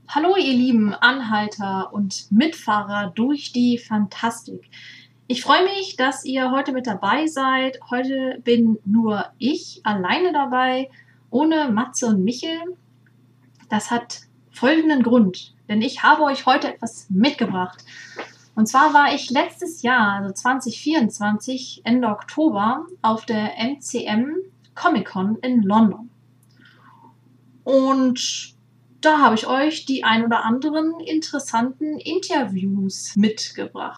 Hallo ihr lieben Anhalter und Mitfahrer durch die Fantastik. Ich freue mich, dass ihr heute mit dabei seid. Heute bin nur ich alleine dabei, ohne Matze und Michel. Das hat folgenden Grund, denn ich habe euch heute etwas mitgebracht. Und zwar war ich letztes Jahr, also 2024, Ende Oktober, auf der MCM Comic Con in London. Und da habe ich euch die ein oder anderen interessanten Interviews mitgebracht.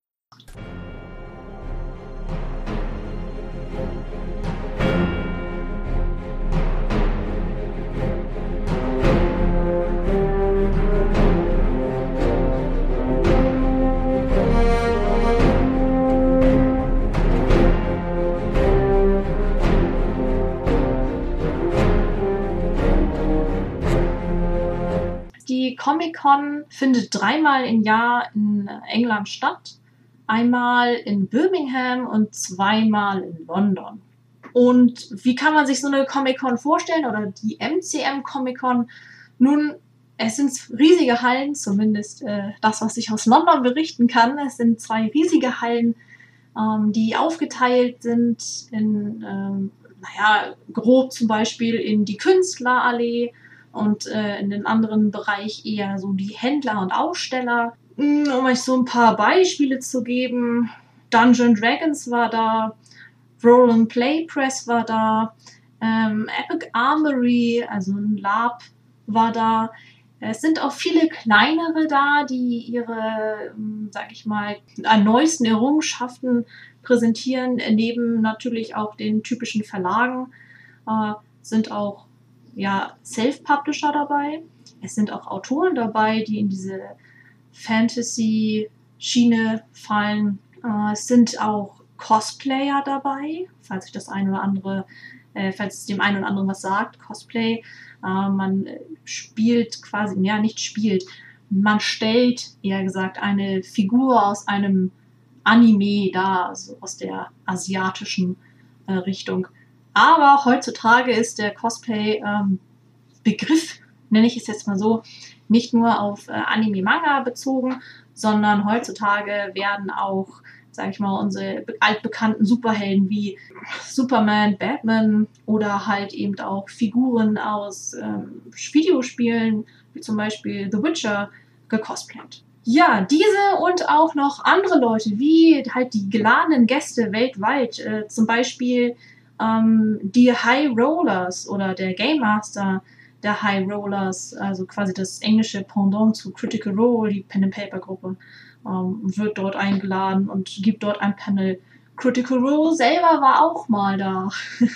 Die Comic-Con findet 3-mal im Jahr in England statt. Einmal in Birmingham und 2-mal in London. Und wie kann man sich so eine Comic-Con vorstellen oder die MCM Comic-Con? Nun, es sind riesige Hallen, zumindest das, was ich aus London berichten kann. Es sind 2 riesige Hallen, die aufgeteilt sind in, grob zum Beispiel in die Künstlerallee und in den anderen Bereich eher so die Händler und Aussteller. Um euch so ein paar Beispiele zu geben, Dungeon Dragons war da, Roll & Play Press war da, Epic Armory, also ein Lab, war da. Es sind auch viele kleinere da, die ihre, sag ich mal, neuesten Errungenschaften präsentieren, neben natürlich auch den typischen Verlagen, sind auch Self-Publisher dabei. Es sind auch Autoren dabei, die in diese Fantasy-Schiene fallen. Es sind auch Cosplayer dabei, falls es dem einen oder anderen was sagt. Cosplay, man spielt quasi, nicht spielt, man stellt, eher gesagt, eine Figur aus einem Anime dar, also aus der asiatischen Richtung. Aber heutzutage ist der Cosplay-Begriff, nenne ich es jetzt mal so, nicht nur auf Anime-Manga bezogen, sondern heutzutage werden auch, sage ich mal, unsere altbekannten Superhelden wie Superman, Batman oder halt eben auch Figuren aus Videospielen, wie zum Beispiel The Witcher, gecosplayt. Ja, diese und auch noch andere Leute, wie halt die geladenen Gäste weltweit, zum Beispiel die High Rollers oder der Game Master der High Rollers, also quasi das englische Pendant zu Critical Role, die Pen-and-Paper-Gruppe, wird dort eingeladen und gibt dort ein Panel. Critical Role selber war auch mal da.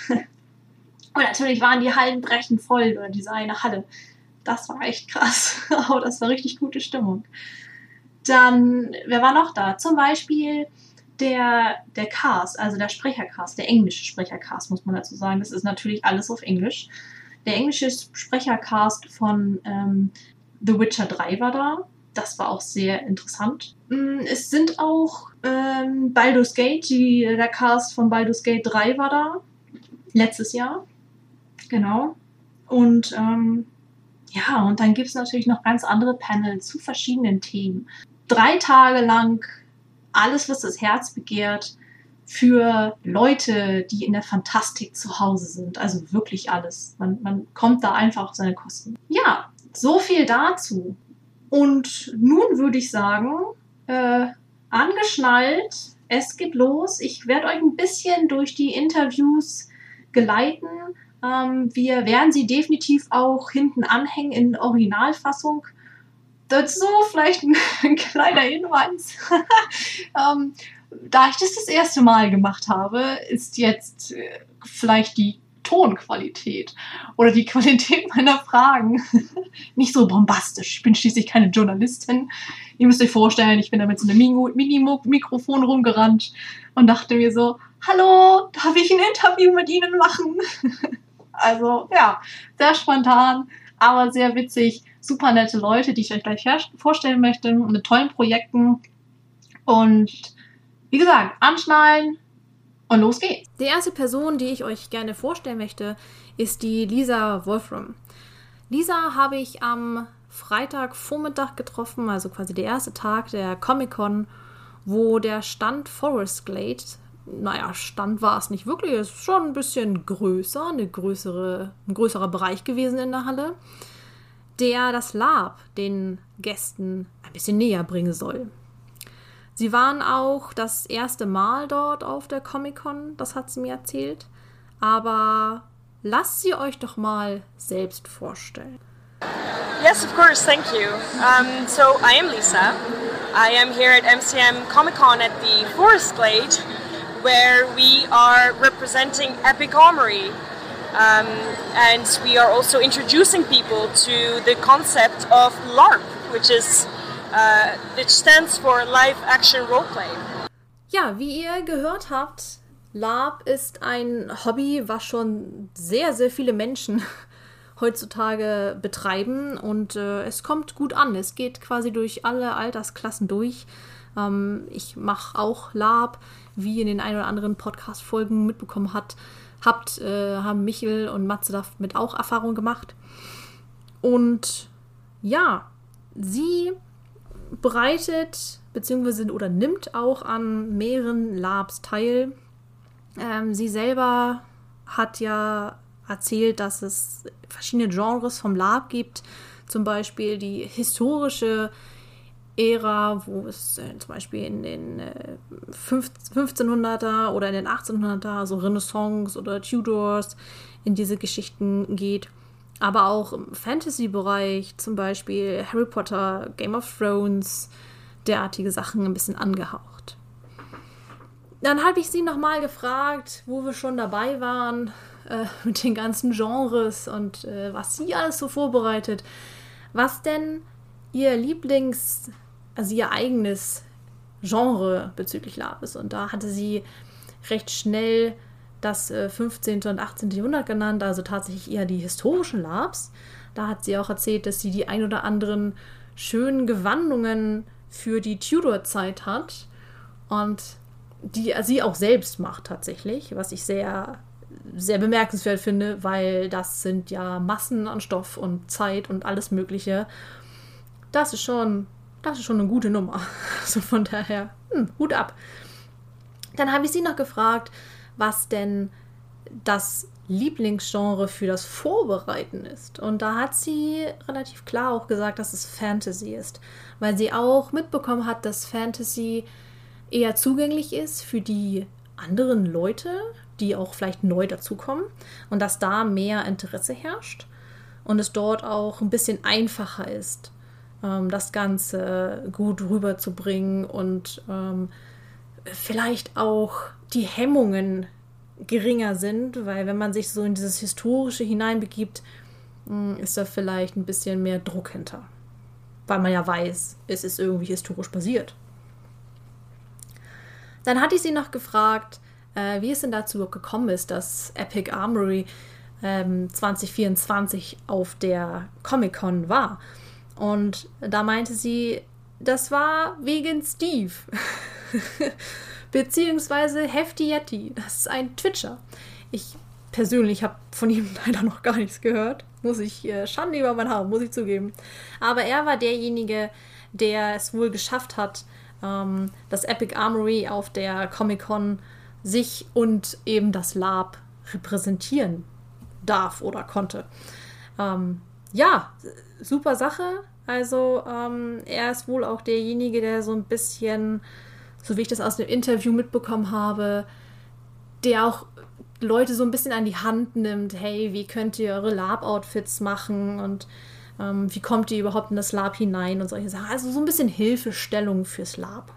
Und natürlich waren die Hallen brechend voll, oder diese eine Halle. Das war echt krass. Aber das war richtig gute Stimmung. Dann, wer war noch da? Zum Beispiel der Cast, also der Sprechercast, der englische Sprechercast, muss man dazu sagen. Das ist natürlich alles auf Englisch. Der englische Sprechercast von The Witcher 3 war da. Das war auch sehr interessant. Es sind auch Baldur's Gate, der Cast von Baldur's Gate 3 war da. Letztes Jahr. Genau. Und und dann gibt es natürlich noch ganz andere Panels zu verschiedenen Themen. 3 Tage lang alles, was das Herz begehrt, für Leute, die in der Fantastik zu Hause sind. Also wirklich alles. Man kommt da einfach auf seine Kosten. Ja, so viel dazu. Und nun würde ich sagen, angeschnallt, es geht los. Ich werde euch ein bisschen durch die Interviews geleiten. Wir werden sie definitiv auch hinten anhängen in Originalfassung. Dazu vielleicht ein kleiner Hinweis. Da ich das erste Mal gemacht habe, ist jetzt vielleicht die Tonqualität oder die Qualität meiner Fragen nicht so bombastisch. Ich bin schließlich keine Journalistin. Ihr müsst euch vorstellen, ich bin da mit so einem Mini-Mikrofon rumgerannt und dachte mir so, hallo, darf ich ein Interview mit Ihnen machen? Also ja, sehr spontan, aber sehr witzig. Super nette Leute, die ich euch gleich vorstellen möchte, mit tollen Projekten. Und wie gesagt, anschnallen und los geht's. Die erste Person, die ich euch gerne vorstellen möchte, ist die Lisa Wolfram. Lisa habe ich am Freitagvormittag getroffen, also quasi der erste Tag der Comic-Con, wo der Stand Forest Glade, Stand war es nicht wirklich, es ist schon ein bisschen größer, ein größerer Bereich gewesen in der Halle, der das Lab den Gästen ein bisschen näher bringen soll. Sie waren auch das erste Mal dort auf der Comic-Con, das hat sie mir erzählt, aber lasst sie euch doch mal selbst vorstellen. Yes, of course, thank you. So I am Lisa. I am here at MCM Comic-Con at the Forest Glade, where we are representing Epic Armory. And we are also introducing people to the concept of LARP, which stands for Live Action Roleplay. Ja, wie ihr gehört habt, LARP ist ein Hobby, was schon sehr, sehr viele Menschen heutzutage betreiben und es kommt gut an. Es geht quasi durch alle Altersklassen durch. Ich mache auch LARP, wie ihr in den ein oder anderen Podcast-Folgen mitbekommen haben Michel und Matze damit auch Erfahrung gemacht. Und ja, sie bereitet oder nimmt auch an mehreren LARPs teil. Sie selber hat ja erzählt, dass es verschiedene Genres vom LARP gibt. Zum Beispiel die historische Ära, wo es zum Beispiel in den 1500er oder in den 1800er, so Renaissance oder Tudors, in diese Geschichten geht. Aber auch im Fantasy-Bereich, zum Beispiel Harry Potter, Game of Thrones, derartige Sachen ein bisschen angehaucht. Dann habe ich sie nochmal gefragt, wo wir schon dabei waren, mit den ganzen Genres und was sie alles so vorbereitet, was denn ihr ihr eigenes Genre bezüglich LARP ist. Und da hatte sie recht schnell das 15. und 18. Jahrhundert genannt, also tatsächlich eher die historischen LARPs. Da hat sie auch erzählt, dass sie die ein oder anderen schönen Gewandungen für die Tudor-Zeit hat und die sie auch selbst macht tatsächlich, was ich sehr, sehr bemerkenswert finde, weil das sind ja Massen an Stoff und Zeit und alles Mögliche. Das ist schon eine gute Nummer. Also von daher, Hut ab. Dann habe ich sie noch gefragt, was denn das Lieblingsgenre für das Vorbereiten ist. Und da hat sie relativ klar auch gesagt, dass es Fantasy ist, weil sie auch mitbekommen hat, dass Fantasy eher zugänglich ist für die anderen Leute, die auch vielleicht neu dazukommen und dass da mehr Interesse herrscht und es dort auch ein bisschen einfacher ist, das Ganze gut rüberzubringen und vielleicht auch die Hemmungen geringer sind, weil wenn man sich so in dieses Historische hineinbegibt, ist da vielleicht ein bisschen mehr Druck hinter, weil man ja weiß, es ist irgendwie historisch basiert. Dann hatte ich sie noch gefragt, wie es denn dazu gekommen ist, dass Epic Armory 2024 auf der Comic-Con war. Und da meinte sie, das war wegen Steve. Beziehungsweise Hefty Yeti. Das ist ein Twitcher. Ich persönlich habe von ihm leider noch gar nichts gehört. Schande über mein Haar, muss ich zugeben. Aber er war derjenige, der es wohl geschafft hat, dass Epic Armory auf der Comic-Con sich und eben das LARP repräsentieren darf oder konnte. Ja, super Sache. Also er ist wohl auch derjenige, der so ein bisschen, so wie ich das aus dem Interview mitbekommen habe, der auch Leute so ein bisschen an die Hand nimmt. Hey, wie könnt ihr eure LARP-Outfits machen und wie kommt ihr überhaupt in das LARP hinein und solche Sachen. Also so ein bisschen Hilfestellung fürs LARP.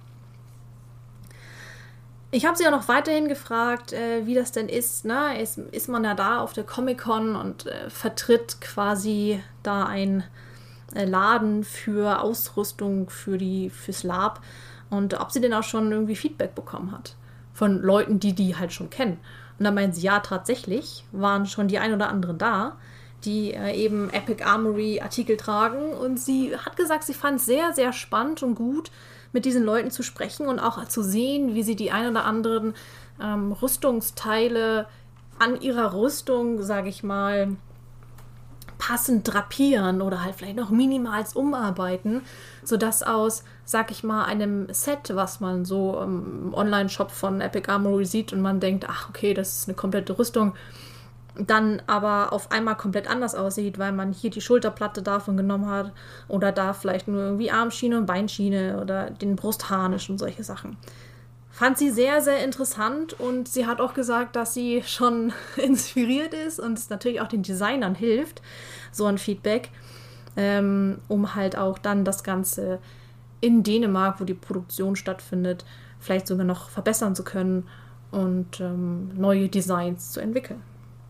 Ich habe sie auch noch weiterhin gefragt, wie das denn ist. Ne? Ist man ja da auf der Comic-Con und vertritt quasi da ein Laden für Ausrüstung fürs LARP und ob sie denn auch schon irgendwie Feedback bekommen hat von Leuten, die halt schon kennen. Und dann meinen sie, ja, tatsächlich waren schon die ein oder anderen da, die eben Epic Armory Artikel tragen. Und sie hat gesagt, sie fand es sehr, sehr spannend und gut, mit diesen Leuten zu sprechen und auch zu sehen, wie sie die ein oder anderen Rüstungsteile an ihrer Rüstung, sage ich mal, passend drapieren oder halt vielleicht noch minimals umarbeiten, sodass aus, sag ich mal, einem Set, was man so im Online-Shop von Epic Armory sieht und man denkt, ach okay, das ist eine komplette Rüstung, dann aber auf einmal komplett anders aussieht, weil man hier die Schulterplatte davon genommen hat oder da vielleicht nur irgendwie Armschiene und Beinschiene oder den Brustharnisch und solche Sachen. Fand sie sehr, sehr interessant und sie hat auch gesagt, dass sie schon inspiriert ist und es natürlich auch den Designern hilft, so ein Feedback, um halt auch dann das Ganze in Dänemark, wo die Produktion stattfindet, vielleicht sogar noch verbessern zu können und neue Designs zu entwickeln.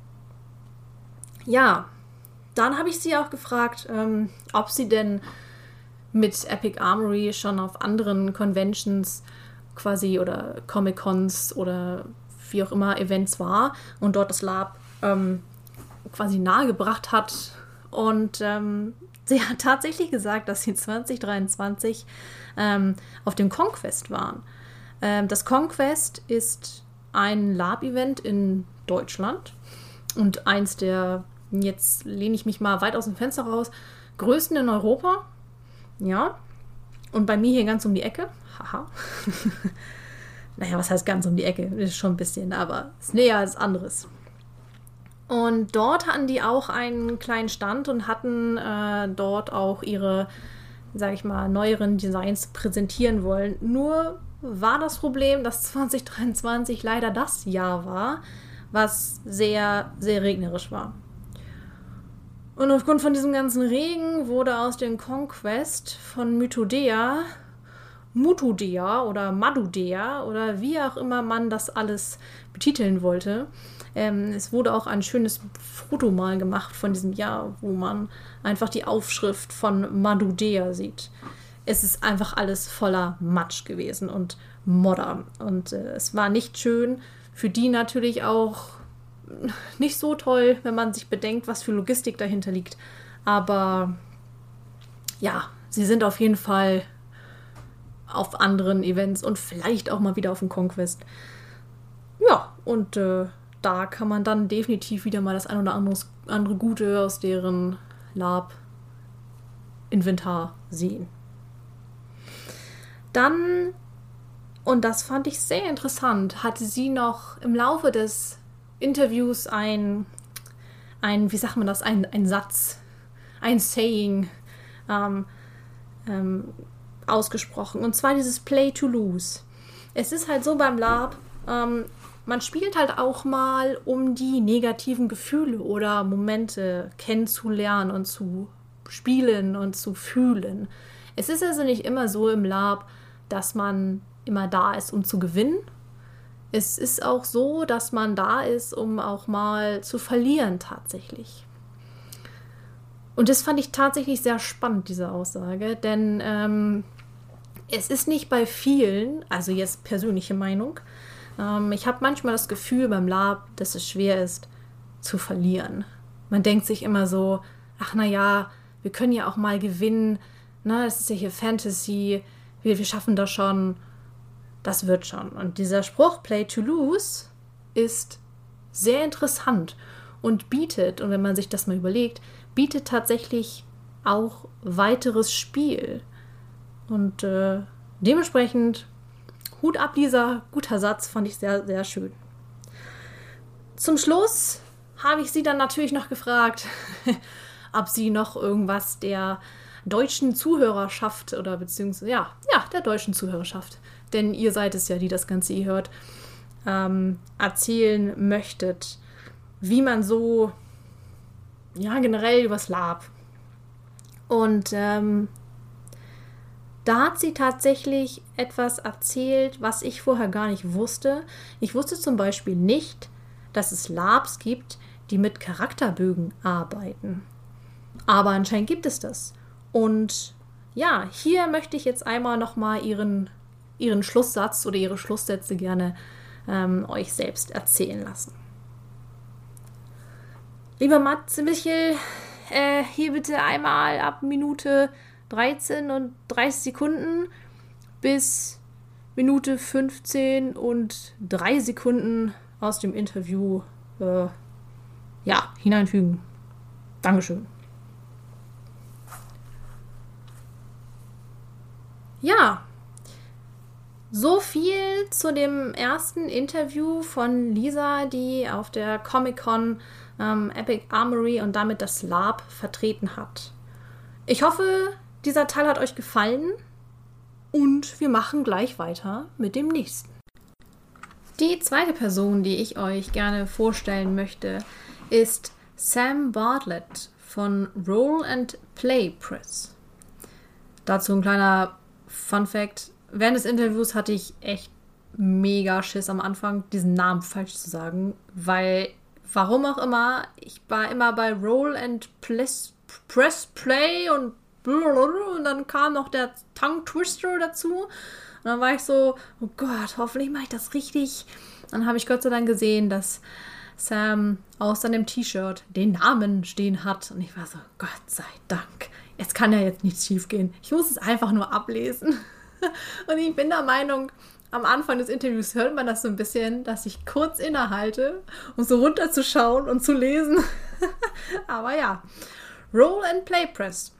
Ja, dann habe ich sie auch gefragt, ob sie denn mit Epic Armory schon auf anderen Conventions quasi oder Comic-Cons oder wie auch immer Events war und dort das Lab quasi nahegebracht hat. Und sie hat tatsächlich gesagt, dass sie 2023 auf dem Conquest waren. Das Conquest ist ein Lab-Event in Deutschland und eins der, jetzt lehne ich mich mal weit aus dem Fenster raus, größten in Europa. Ja. Und bei mir hier ganz um die Ecke. Haha. Naja, was heißt ganz um die Ecke? Ist schon ein bisschen, aber ist näher als anderes. Und dort hatten die auch einen kleinen Stand und hatten dort auch ihre, sage ich mal, neueren Designs präsentieren wollen. Nur war das Problem, dass 2023 leider das Jahr war, was sehr, sehr regnerisch war. Und aufgrund von diesem ganzen Regen wurde aus dem Conquest von Mutudea oder Madudea oder wie auch immer man das alles betiteln wollte. Es wurde auch ein schönes Foto mal gemacht von diesem Jahr, wo man einfach die Aufschrift von Madudea sieht. Es ist einfach alles voller Matsch gewesen und Modder. Und es war nicht schön. Für die natürlich auch nicht so toll, wenn man sich bedenkt, was für Logistik dahinter liegt. Aber ja, sie sind auf jeden Fall auf anderen Events und vielleicht auch mal wieder auf dem Conquest. Ja, und da kann man dann definitiv wieder mal das ein oder andere Gute aus deren Lab-Inventar sehen. Dann, und das fand ich sehr interessant, hatte sie noch im Laufe des Interviews ein wie sagt man das, ein Satz, ein Saying ausgesprochen. Und zwar dieses Play to Lose. Es ist halt so beim Lab, man spielt halt auch mal, um die negativen Gefühle oder Momente kennenzulernen und zu spielen und zu fühlen. Es ist also nicht immer so im Lab, dass man immer da ist, um zu gewinnen. Es ist auch so, dass man da ist, um auch mal zu verlieren tatsächlich. Und das fand ich tatsächlich sehr spannend, diese Aussage, denn es ist nicht bei vielen, also jetzt persönliche Meinung, ich habe manchmal das Gefühl beim Lab, dass es schwer ist, zu verlieren. Man denkt sich immer so, ach naja, wir können ja auch mal gewinnen, ne, es ist ja hier Fantasy, wir schaffen das schon, das wird schon. Und dieser Spruch, Play to Lose, ist sehr interessant und bietet, und wenn man sich das mal überlegt, bietet tatsächlich auch weiteres Spiel. Und dementsprechend Hut ab, dieser guter Satz, fand ich sehr, sehr schön. Zum Schluss habe ich sie dann natürlich noch gefragt, ob sie noch irgendwas der deutschen Zuhörerschaft oder beziehungsweise, ja, der deutschen Zuhörerschaft, denn ihr seid es ja, die das Ganze hier hört, erzählen möchtet, wie man so, ja, generell übers Lab. Und da hat sie tatsächlich etwas erzählt, was ich vorher gar nicht wusste. Ich wusste zum Beispiel nicht, dass es Labs gibt, die mit Charakterbögen arbeiten. Aber anscheinend gibt es das. Und ja, hier möchte ich jetzt einmal nochmal ihren Schlusssatz oder ihre Schlusssätze gerne euch selbst erzählen lassen. Lieber Matze Michel, hier bitte einmal ab Minute 13 und 30 Sekunden bis Minute 15 und 3 Sekunden aus dem Interview hineinfügen. Dankeschön. Ja, so viel zu dem ersten Interview von Lisa, die auf der Comic-Con Epic Armory und damit das LARP vertreten hat. Ich hoffe, dieser Teil hat euch gefallen und wir machen gleich weiter mit dem nächsten. Die zweite Person, die ich euch gerne vorstellen möchte, ist Sam Bartlett von Roll and Play Press. Dazu ein kleiner Fun-Fact. Während des Interviews hatte ich echt mega Schiss am Anfang, diesen Namen falsch zu sagen, weil, warum auch immer, ich war immer bei Roll and Press Play und dann kam noch der Tongue Twister dazu. Und dann war ich so, oh Gott, hoffentlich mache ich das richtig. Dann habe ich Gott sei Dank gesehen, dass Sam aus seinem T-Shirt den Namen stehen hat. Und ich war so, Gott sei Dank. Es kann ja jetzt nichts schief gehen. Ich muss es einfach nur ablesen. Und ich bin der Meinung, am Anfang des Interviews hört man das so ein bisschen, dass ich kurz innehalte, um so runterzuschauen und zu lesen. Aber ja, Roll and Play Press.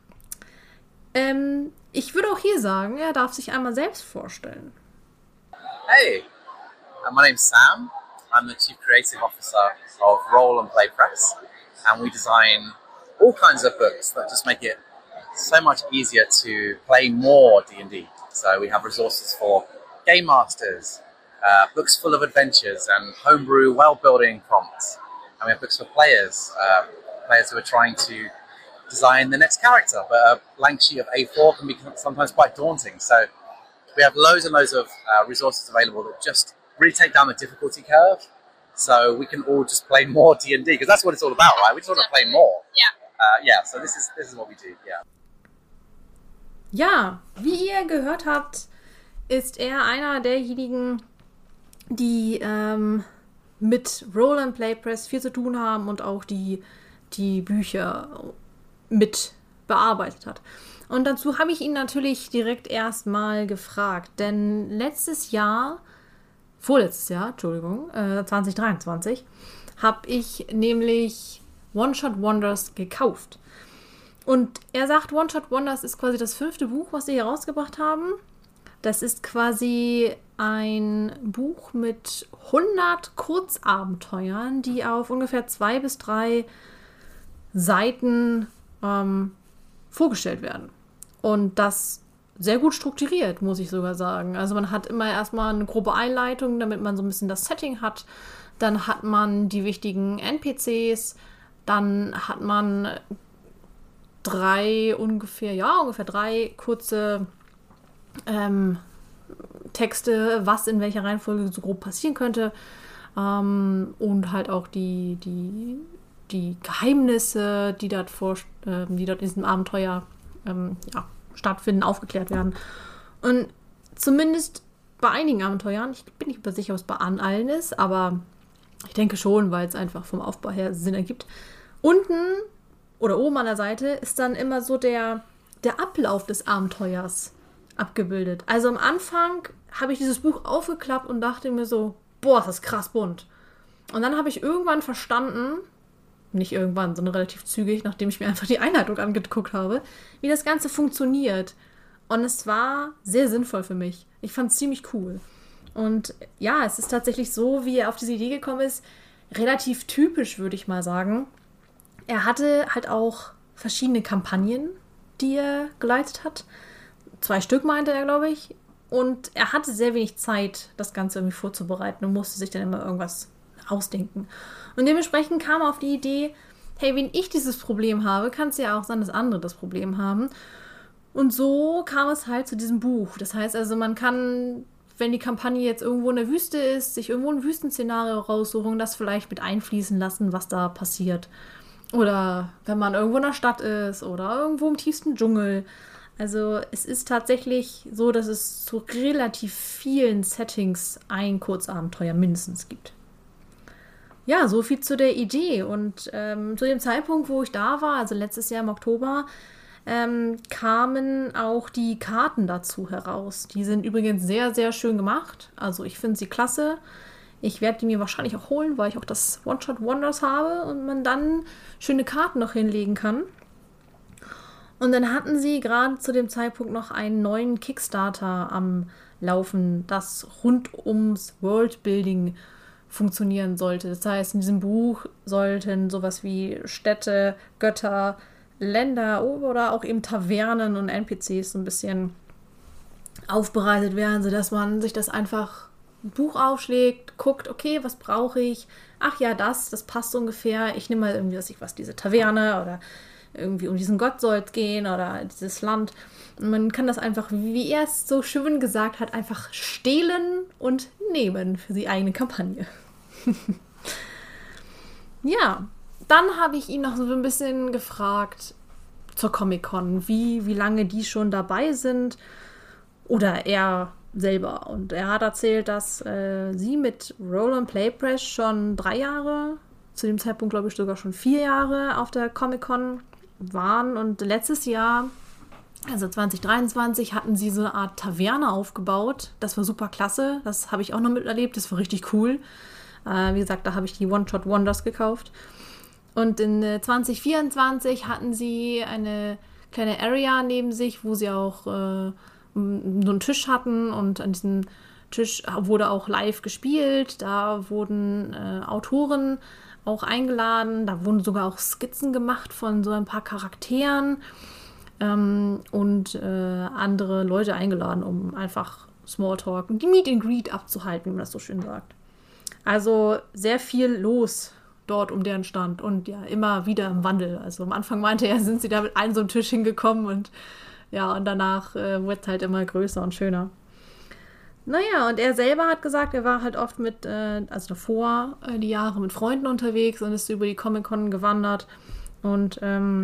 Ich würde auch hier sagen, er darf sich einmal selbst vorstellen. Hey, my name's Sam. I'm the Chief Creative Officer of Roll and Play Press, and we design all kinds of books that just make it so much easier to play more D&D. So we have resources for game masters, books full of adventures and homebrew world-building prompts, and we have books for players, players who are trying to design the next character, but a blank sheet of A4 can be sometimes quite daunting. So we have loads and loads of resources available that just really take down the difficulty curve, so we can all just play more D&D, because that's what it's all about, right? We just want to play more. Yeah. So this is what we do. Yeah. Ja, wie ihr gehört habt, ist er einer derjenigen, die mit Roll and Play Press viel zu tun haben und auch die Bücher mit bearbeitet hat. Und dazu habe ich ihn natürlich direkt erstmal gefragt, denn vorletztes Jahr, 2023, habe ich nämlich One-Shot Wonders gekauft. Und er sagt, One-Shot Wonders ist quasi das 5. Buch, was sie hier rausgebracht haben. Das ist quasi ein Buch mit 100 Kurzabenteuern, die auf ungefähr 2 bis 3 Seiten vorgestellt werden. Und das sehr gut strukturiert, muss ich sogar sagen. Also man hat immer erstmal eine grobe Einleitung, damit man so ein bisschen das Setting hat. Dann hat man die wichtigen NPCs. Dann hat man ungefähr 3 kurze Texte, was in welcher Reihenfolge so grob passieren könnte. Und halt auch die Geheimnisse, die dort in diesem Abenteuer stattfinden, aufgeklärt werden. Und zumindest bei einigen Abenteuern, ich bin nicht sicher, ob es bei allen ist, aber ich denke schon, weil es einfach vom Aufbau her Sinn ergibt. Unten oder oben an der Seite ist dann immer so der Ablauf des Abenteuers abgebildet. Also am Anfang habe ich dieses Buch aufgeklappt und dachte mir so, boah, ist das krass bunt. Und dann habe ich irgendwann verstanden, nicht irgendwann, sondern relativ zügig, nachdem ich mir einfach die Einleitung angeguckt habe, wie das Ganze funktioniert. Und es war sehr sinnvoll für mich. Ich fand es ziemlich cool. Und ja, es ist tatsächlich so, wie er auf diese Idee gekommen ist, relativ typisch, würde ich mal sagen. Er hatte halt auch verschiedene Kampagnen, die er geleitet hat. 2 Stück meinte er, glaube ich. Und er hatte sehr wenig Zeit, das Ganze irgendwie vorzubereiten und musste sich dann immer irgendwas ausdenken. Und dementsprechend kam er auf die Idee, hey, wenn ich dieses Problem habe, kann es ja auch sein, dass andere das Problem haben. Und so kam es halt zu diesem Buch. Das heißt also, man kann, wenn die Kampagne jetzt irgendwo in der Wüste ist, sich irgendwo ein Wüstenszenario raussuchen, das vielleicht mit einfließen lassen, was da passiert. Oder wenn man irgendwo in der Stadt ist oder irgendwo im tiefsten Dschungel. Also es ist tatsächlich so, dass es zu relativ vielen Settings ein Kurzabenteuer mindestens gibt. Ja, so viel zu der Idee. Und zu dem Zeitpunkt, wo ich da war, also letztes Jahr im Oktober, kamen auch die Karten dazu heraus. Die sind übrigens sehr, sehr schön gemacht. Also ich finde sie klasse. Ich werde die mir wahrscheinlich auch holen, weil ich auch das One-Shot Wonders habe und man dann schöne Karten noch hinlegen kann. Und dann hatten sie gerade zu dem Zeitpunkt noch einen neuen Kickstarter am Laufen, das rund ums Worldbuilding funktionieren sollte. Das heißt, in diesem Buch sollten sowas wie Städte, Götter, Länder oder auch eben Tavernen und NPCs so ein bisschen aufbereitet werden, sodass man sich das einfach ein Buch aufschlägt, guckt, okay, was brauche ich? Ach ja, das passt ungefähr. Ich nehme mal irgendwie, diese Taverne oder irgendwie um diesen Gott soll es gehen oder dieses Land. Und man kann das einfach, wie er es so schön gesagt hat, einfach stehlen und nehmen für die eigene Kampagne. Ja, dann habe ich ihn noch so ein bisschen gefragt zur Comic-Con, wie lange die schon dabei sind oder er selber. Und er hat erzählt, dass sie mit Roll & Play Press schon 3 Jahre, zu dem Zeitpunkt glaube ich sogar schon 4 Jahre auf der Comic-Con waren. Und letztes Jahr, also 2023, hatten sie so eine Art Taverne aufgebaut. Das war super klasse. Das habe ich auch noch miterlebt. Das war richtig cool. Wie gesagt, da habe ich die One-Shot-Wonders gekauft. Und in 2024 hatten sie eine kleine Area neben sich, wo sie auch so einen Tisch hatten. Und an diesem Tisch wurde auch live gespielt. Da wurden Autoren auch eingeladen. Da wurden sogar auch Skizzen gemacht von so ein paar Charakteren und andere Leute eingeladen, um einfach Smalltalk und die Meet and Greet abzuhalten, wie man das so schön sagt. Also sehr viel los dort um deren Stand und ja, immer wieder im Wandel. Also am Anfang meinte er, sind sie da mit einem so einem Tisch hingekommen und ja, und danach wird es halt immer größer und schöner. Naja, und er selber hat gesagt, er war halt oft also davor die Jahre mit Freunden unterwegs und ist über die Comic-Con gewandert und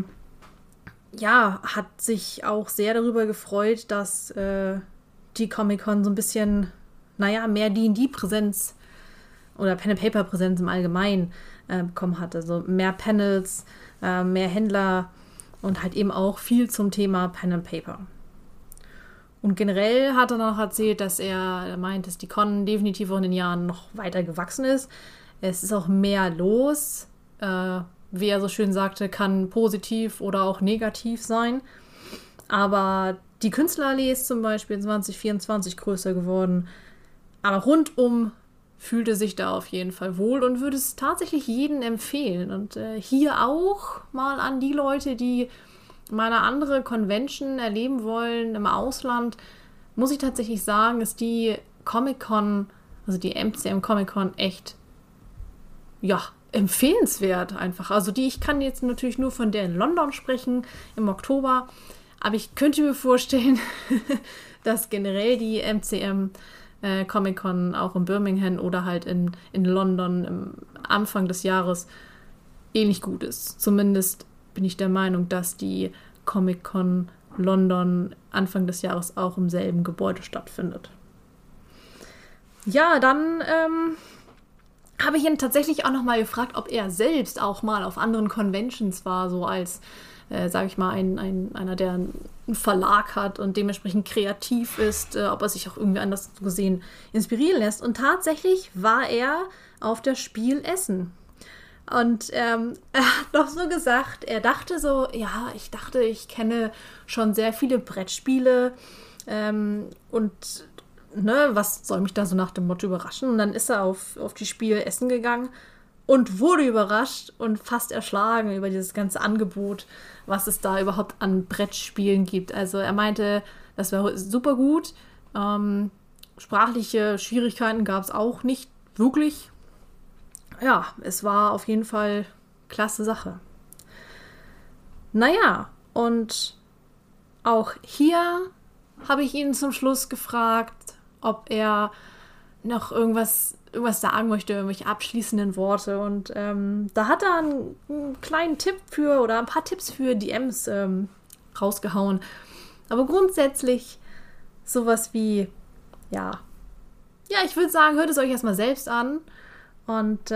ja, hat sich auch sehr darüber gefreut, dass die Comic-Con so ein bisschen, naja, mehr D&D-Präsenz oder Pen-and-Paper-Präsenz im Allgemeinen bekommen hat. Also mehr Panels, mehr Händler und halt eben auch viel zum Thema Pen-and-Paper. Und generell hat er noch erzählt, dass er meint, dass die Con definitiv auch in den Jahren noch weiter gewachsen ist. Es ist auch mehr los. Wie er so schön sagte, kann positiv oder auch negativ sein. Aber die Künstlerallee ist zum Beispiel 2024 größer geworden. Aber rundum fühlte sich da auf jeden Fall wohl und würde es tatsächlich jedem empfehlen. Und hier auch mal an die Leute, die mal eine andere Convention erleben wollen im Ausland, muss ich tatsächlich sagen, ist die Comic-Con, also die MCM Comic-Con echt, ja, empfehlenswert einfach. Also ich kann jetzt natürlich nur von der in London sprechen, im Oktober, aber ich könnte mir vorstellen, dass generell die MCM Comic-Con auch in Birmingham oder halt in London im Anfang des Jahres ähnlich gut ist. Zumindest bin ich der Meinung, dass die Comic-Con London Anfang des Jahres auch im selben Gebäude stattfindet. Ja, dann habe ich ihn tatsächlich auch nochmal gefragt, ob er selbst auch mal auf anderen Conventions war, so als, sage ich mal, einer, der einen Verlag hat und dementsprechend kreativ ist, ob er sich auch irgendwie anders gesehen inspirieren lässt. Und tatsächlich war er auf das Spiel Essen. Und er hat noch so gesagt, er dachte so, ja, ich kenne schon sehr viele Brettspiele und ne, was soll mich da so nach dem Motto überraschen? Und dann ist er auf die Spiel Essen gegangen und wurde überrascht und fast erschlagen über dieses ganze Angebot, was es da überhaupt an Brettspielen gibt. Also er meinte, das wäre super gut. Sprachliche Schwierigkeiten gab es auch nicht wirklich. Ja, es war auf jeden Fall klasse Sache. Naja, und auch hier habe ich ihn zum Schluss gefragt, ob er noch irgendwas sagen möchte, irgendwelche abschließenden Worte. Und da hat er einen kleinen Tipp oder ein paar Tipps für DMs rausgehauen. Aber grundsätzlich sowas wie, ja, ich würde sagen, hört es euch erstmal selbst an. Und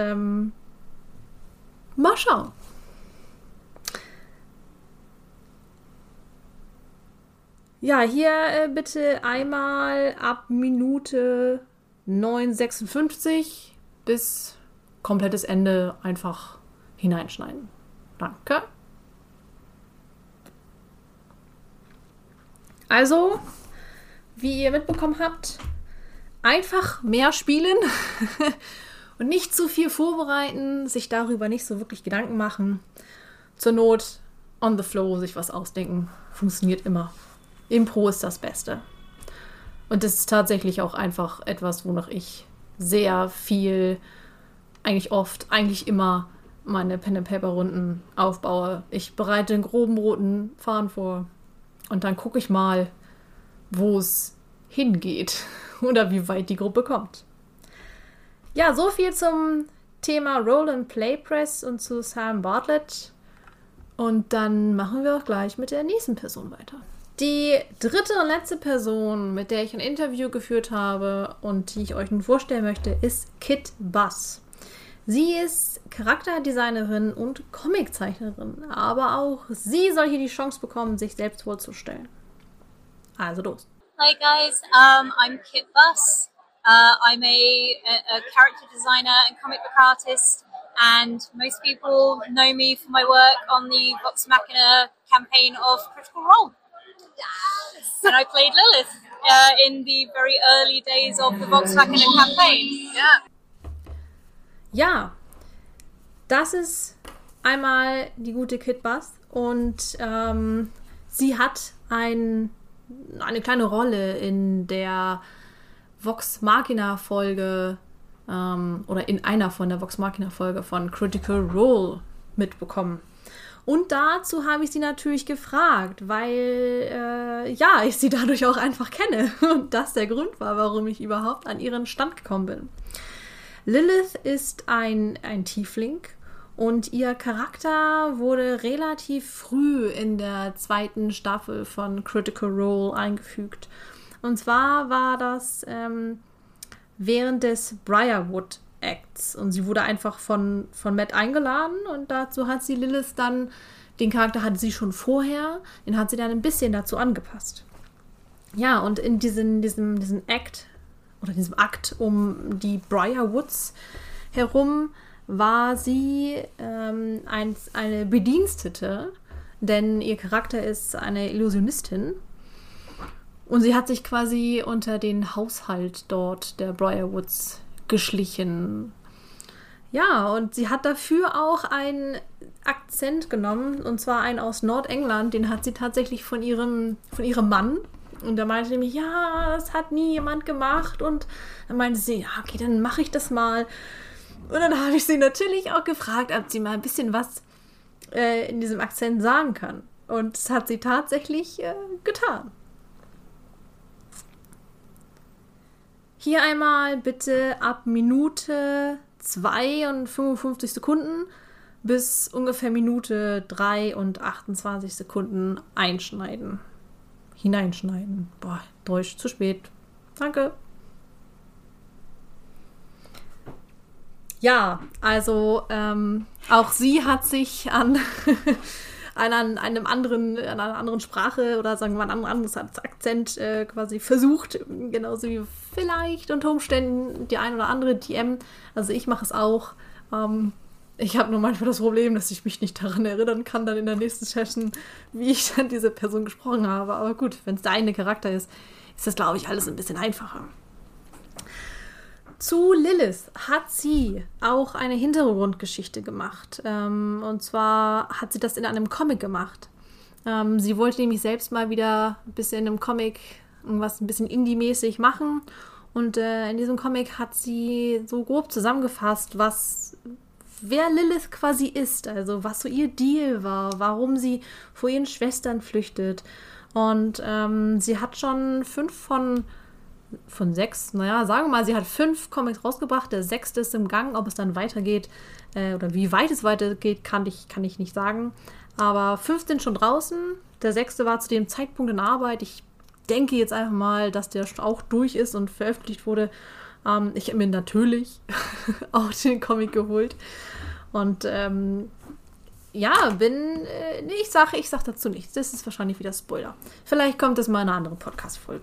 mal schauen. Ja, hier bitte einmal ab Minute 9,56 bis komplettes Ende einfach hineinschneiden. Danke. Also, wie ihr mitbekommen habt, einfach mehr spielen und nicht zu viel vorbereiten, sich darüber nicht so wirklich Gedanken machen. Zur Not on the flow sich was ausdenken. Funktioniert immer. Impro ist das Beste. Und das ist tatsächlich auch einfach etwas, wonach ich sehr viel, eigentlich oft, eigentlich immer meine Pen-and-Paper-Runden aufbaue. Ich bereite einen groben roten Faden vor und dann gucke ich mal, wo es hingeht oder wie weit die Gruppe kommt. Ja, so viel zum Thema Roll and Play Press und zu Sam Bartlett. Und dann machen wir auch gleich mit der nächsten Person weiter. Die dritte und letzte Person, mit der ich ein Interview geführt habe und die ich euch nun vorstellen möchte, ist Kit Buss. Sie ist Charakterdesignerin und Comiczeichnerin, aber auch sie soll hier die Chance bekommen, sich selbst vorzustellen. Also los. Hi guys, I'm Kit Buss. I'm a character designer and comic book artist, and most people know me for my work on the Vox Machina campaign of Critical Role. Yes! And I played Lilith in the very early days of the Vox Machina campaign. Yeah. Ja, das ist einmal die gute Kit Buss und sie hat eine kleine Rolle in der Vox Machina Folge oder in einer von der Vox Machina Folge von Critical Role mitbekommen. Und dazu habe ich sie natürlich gefragt, weil ich sie dadurch auch einfach kenne und das der Grund war, warum ich überhaupt an ihren Stand gekommen bin. Lilith ist ein Tiefling und ihr Charakter wurde relativ früh in der 2. Staffel von Critical Role eingefügt. Und zwar war das während des Briarwood Acts. Und sie wurde einfach von Matt eingeladen und dazu hat sie Lilith dann, den Charakter hatte sie schon vorher, den hat sie dann ein bisschen dazu angepasst. Ja, und in diesem Act oder diesem Akt um die Briarwoods herum war sie eine Bedienstete, denn ihr Charakter ist eine Illusionistin und sie hat sich quasi unter den Haushalt dort der Briarwoods geschlichen. Ja, und sie hat dafür auch einen Akzent genommen, und zwar einen aus Nordengland, den hat sie tatsächlich von ihrem Mann. Und da meinte nämlich, ja, das hat nie jemand gemacht. Und dann meinte sie, ja, okay, dann mache ich das mal. Und dann habe ich sie natürlich auch gefragt, ob sie mal ein bisschen was in diesem Akzent sagen kann. Und das hat sie tatsächlich getan. Hier einmal bitte ab Minute 2 und 55 Sekunden bis ungefähr Minute 3 und 28 Sekunden hineinschneiden. Boah, Deutsch, zu spät. Danke. Ja, also auch sie hat sich an einer anderen Sprache oder sagen wir mal ein anderes Akzent quasi versucht, genauso wie vielleicht unter Umständen die ein oder andere DM. Also ich mache es auch. Ich habe nur manchmal das Problem, dass ich mich nicht daran erinnern kann, dann in der nächsten Session, wie ich dann diese Person gesprochen habe. Aber gut, wenn es der eine Charakter ist, ist das, glaube ich, alles ein bisschen einfacher. Zu Lilith hat sie auch eine Hintergrundgeschichte gemacht. Und zwar hat sie das in einem Comic gemacht. Sie wollte nämlich selbst mal wieder ein bisschen in einem Comic irgendwas ein bisschen Indie-mäßig machen. Und in diesem Comic hat sie so grob zusammengefasst, wer Lilith quasi ist. Also was so ihr Deal war, warum sie vor ihren Schwestern flüchtet. Und sie hat schon 5 von 6, sagen wir mal, sie hat 5 Comics rausgebracht, der 6. ist im Gang, ob es dann weitergeht oder wie weit es weitergeht, kann ich nicht sagen, aber 5 sind schon draußen, der 6. war zu dem Zeitpunkt in Arbeit, ich denke jetzt einfach mal, dass der auch durch ist und veröffentlicht wurde. Ich habe mir natürlich auch den Comic geholt und ich sag dazu nichts, das ist wahrscheinlich wieder Spoiler, vielleicht kommt es mal in einer anderen Podcast-Folge.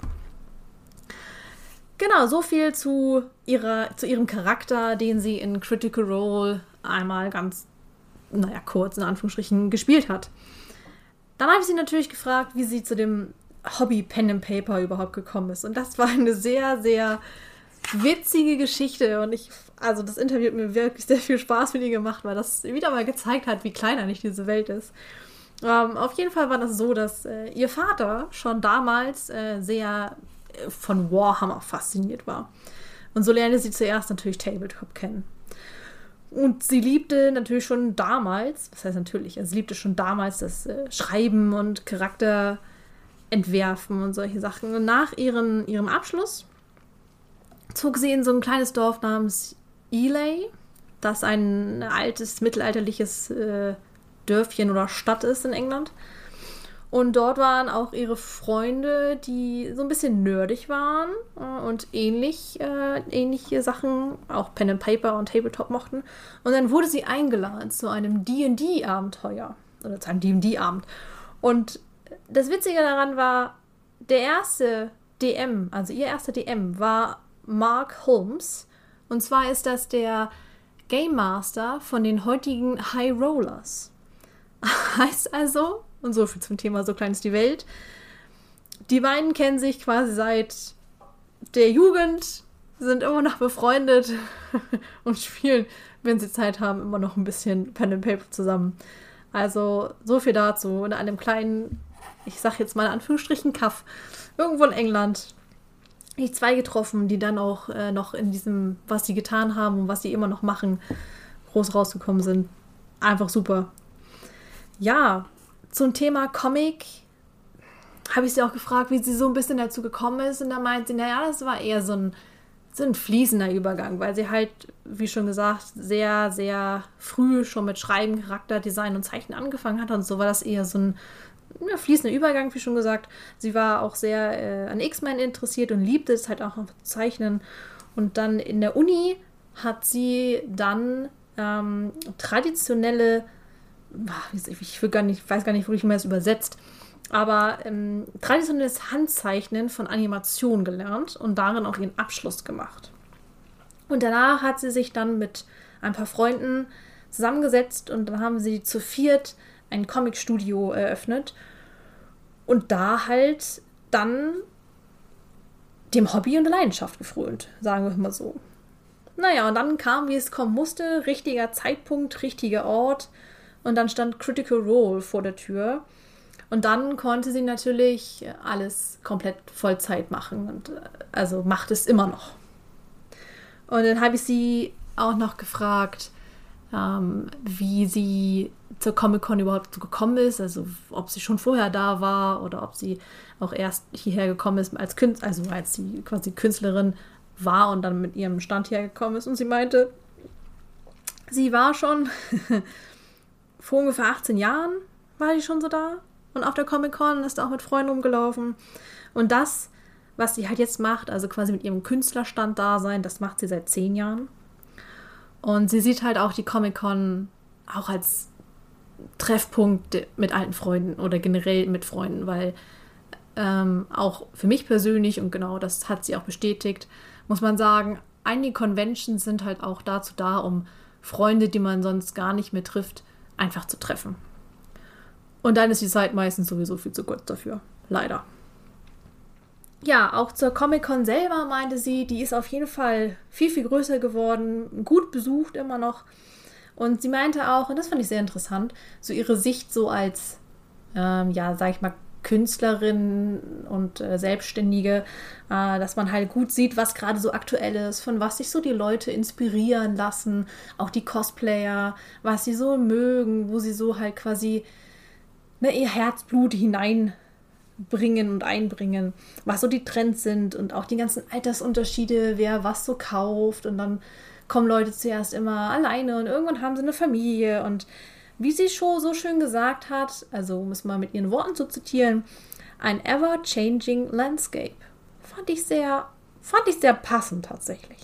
Genau, so viel zu ihrem Charakter, den sie in Critical Role einmal ganz, kurz in Anführungsstrichen gespielt hat. Dann habe ich sie natürlich gefragt, wie sie zu dem Hobby Pen and Paper überhaupt gekommen ist. Und das war eine sehr, sehr witzige Geschichte. Und also das Interview hat mir wirklich sehr viel Spaß mit ihr gemacht, weil das wieder mal gezeigt hat, wie klein eigentlich diese Welt ist. Auf jeden Fall war das so, dass ihr Vater schon damals sehr von Warhammer fasziniert war. Und so lernte sie zuerst natürlich Tabletop kennen. Und sie liebte natürlich schon damals, was heißt natürlich, sie liebte schon damals das Schreiben und Charakter entwerfen und solche Sachen. Und nach ihrem Abschluss zog sie in so ein kleines Dorf namens Ely, das ein altes, mittelalterliches Dörfchen oder Stadt ist in England. Und dort waren auch ihre Freunde, die so ein bisschen nerdig waren und ähnliche Sachen, auch Pen and Paper und Tabletop mochten. Und dann wurde sie eingeladen zu einem D&D-Abenteuer oder zu einem D&D-Abend. Und das Witzige daran war, der erste DM, also ihr erster DM, war Mark Holmes. Und zwar ist das der Game Master von den heutigen High Rollers. Heißt also, und so viel zum Thema So klein ist die Welt, die beiden kennen sich quasi seit der Jugend, sind immer noch befreundet und spielen, wenn sie Zeit haben, immer noch ein bisschen Pen and Paper zusammen. Also so viel dazu. In einem kleinen, ich sag jetzt mal in Anführungsstrichen, Kaff, irgendwo in England, die zwei getroffen, die dann auch noch in diesem, was sie getan haben und was sie immer noch machen, groß rausgekommen sind. Einfach super. Ja, zum Thema Comic habe ich sie auch gefragt, wie sie so ein bisschen dazu gekommen ist. Und da meint sie, naja, das war eher so ein fließender Übergang, weil sie halt, wie schon gesagt, sehr, sehr früh schon mit Schreiben, Charakterdesign und Zeichnen angefangen hat. Und so war das eher so ein fließender Übergang, wie schon gesagt. Sie war auch sehr an X-Men interessiert und liebte es halt auch zu zeichnen. Und dann in der Uni hat sie dann traditionelle, ich weiß gar nicht, wo ich mir das übersetzt, aber traditionelles Handzeichnen von Animation gelernt und darin auch ihren Abschluss gemacht. Und danach hat sie sich dann mit ein paar Freunden zusammengesetzt und dann haben sie zu viert ein Comicstudio eröffnet und da halt dann dem Hobby und der Leidenschaft gefrönt, sagen wir mal so. Naja, und dann kam, wie es kommen musste, richtiger Zeitpunkt, richtiger Ort und dann stand Critical Role vor der Tür. Und dann konnte sie natürlich alles komplett Vollzeit machen und also macht es immer noch. Und dann habe ich sie auch noch gefragt, wie sie zur Comic-Con überhaupt gekommen ist, also ob sie schon vorher da war oder ob sie auch erst hierher gekommen ist als als sie quasi Künstlerin war und dann mit ihrem Stand hergekommen ist. Und sie meinte, sie war schon vor ungefähr 18 Jahren, war die schon so da. Und auf der Comic-Con ist auch mit Freunden rumgelaufen. Und das, was sie halt jetzt macht, also quasi mit ihrem Künstlerstand da sein, das macht sie seit 10 Jahren. Und sie sieht halt auch die Comic-Con auch als Treffpunkt mit alten Freunden oder generell mit Freunden, weil auch für mich persönlich, und genau das hat sie auch bestätigt, muss man sagen, einige Conventions sind halt auch dazu da, um Freunde, die man sonst gar nicht mehr trifft, einfach zu treffen. Und dann ist die Zeit meistens sowieso viel zu kurz dafür. Leider. Ja, auch zur Comic-Con selber meinte sie, die ist auf jeden Fall viel, viel größer geworden, gut besucht immer noch. Und sie meinte auch, und das fand ich sehr interessant, so ihre Sicht so als, sag ich mal, Künstlerin und Selbstständige, dass man halt gut sieht, was gerade so aktuell ist, von was sich so die Leute inspirieren lassen, auch die Cosplayer, was sie so mögen, wo sie so halt quasi ihr Herzblut hineinbringen und einbringen, was so die Trends sind und auch die ganzen Altersunterschiede, wer was so kauft und dann kommen Leute zuerst immer alleine und irgendwann haben sie eine Familie und wie sie schon so schön gesagt hat, also um es mal mit ihren Worten zu zitieren, ein ever-changing landscape. Fand ich sehr passend tatsächlich.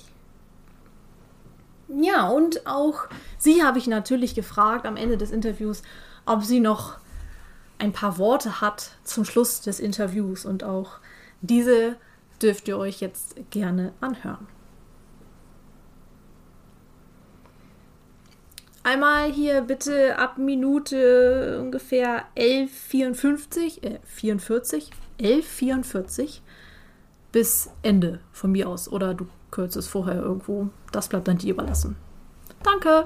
Ja, und auch sie habe ich natürlich gefragt am Ende des Interviews, ob sie noch ein paar Worte hat zum Schluss des Interviews und auch diese dürft ihr euch jetzt gerne anhören. einmal hier bitte ab Minute ungefähr 11:44 bis Ende von mir aus. Oder du kürzt es vorher irgendwo. Das bleibt dann dir überlassen. Danke!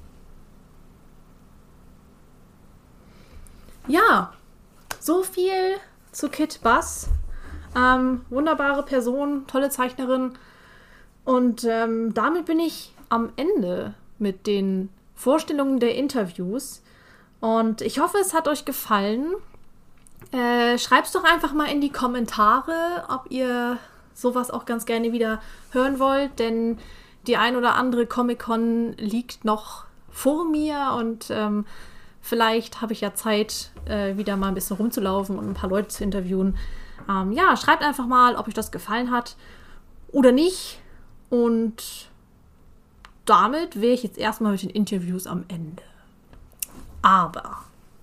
Ja, so viel zu Kit Buss. Wunderbare Person, tolle Zeichnerin. Und damit bin ich am Ende mit den Vorstellungen der Interviews. Und ich hoffe, es hat euch gefallen. Schreibt's doch einfach mal in die Kommentare, ob ihr sowas auch ganz gerne wieder hören wollt. Denn die ein oder andere Comic-Con liegt noch vor mir und vielleicht habe ich ja Zeit, wieder mal ein bisschen rumzulaufen und ein paar Leute zu interviewen. Ja, schreibt einfach mal, ob euch das gefallen hat oder nicht. Und damit wäre ich jetzt erstmal mit den Interviews am Ende. Aber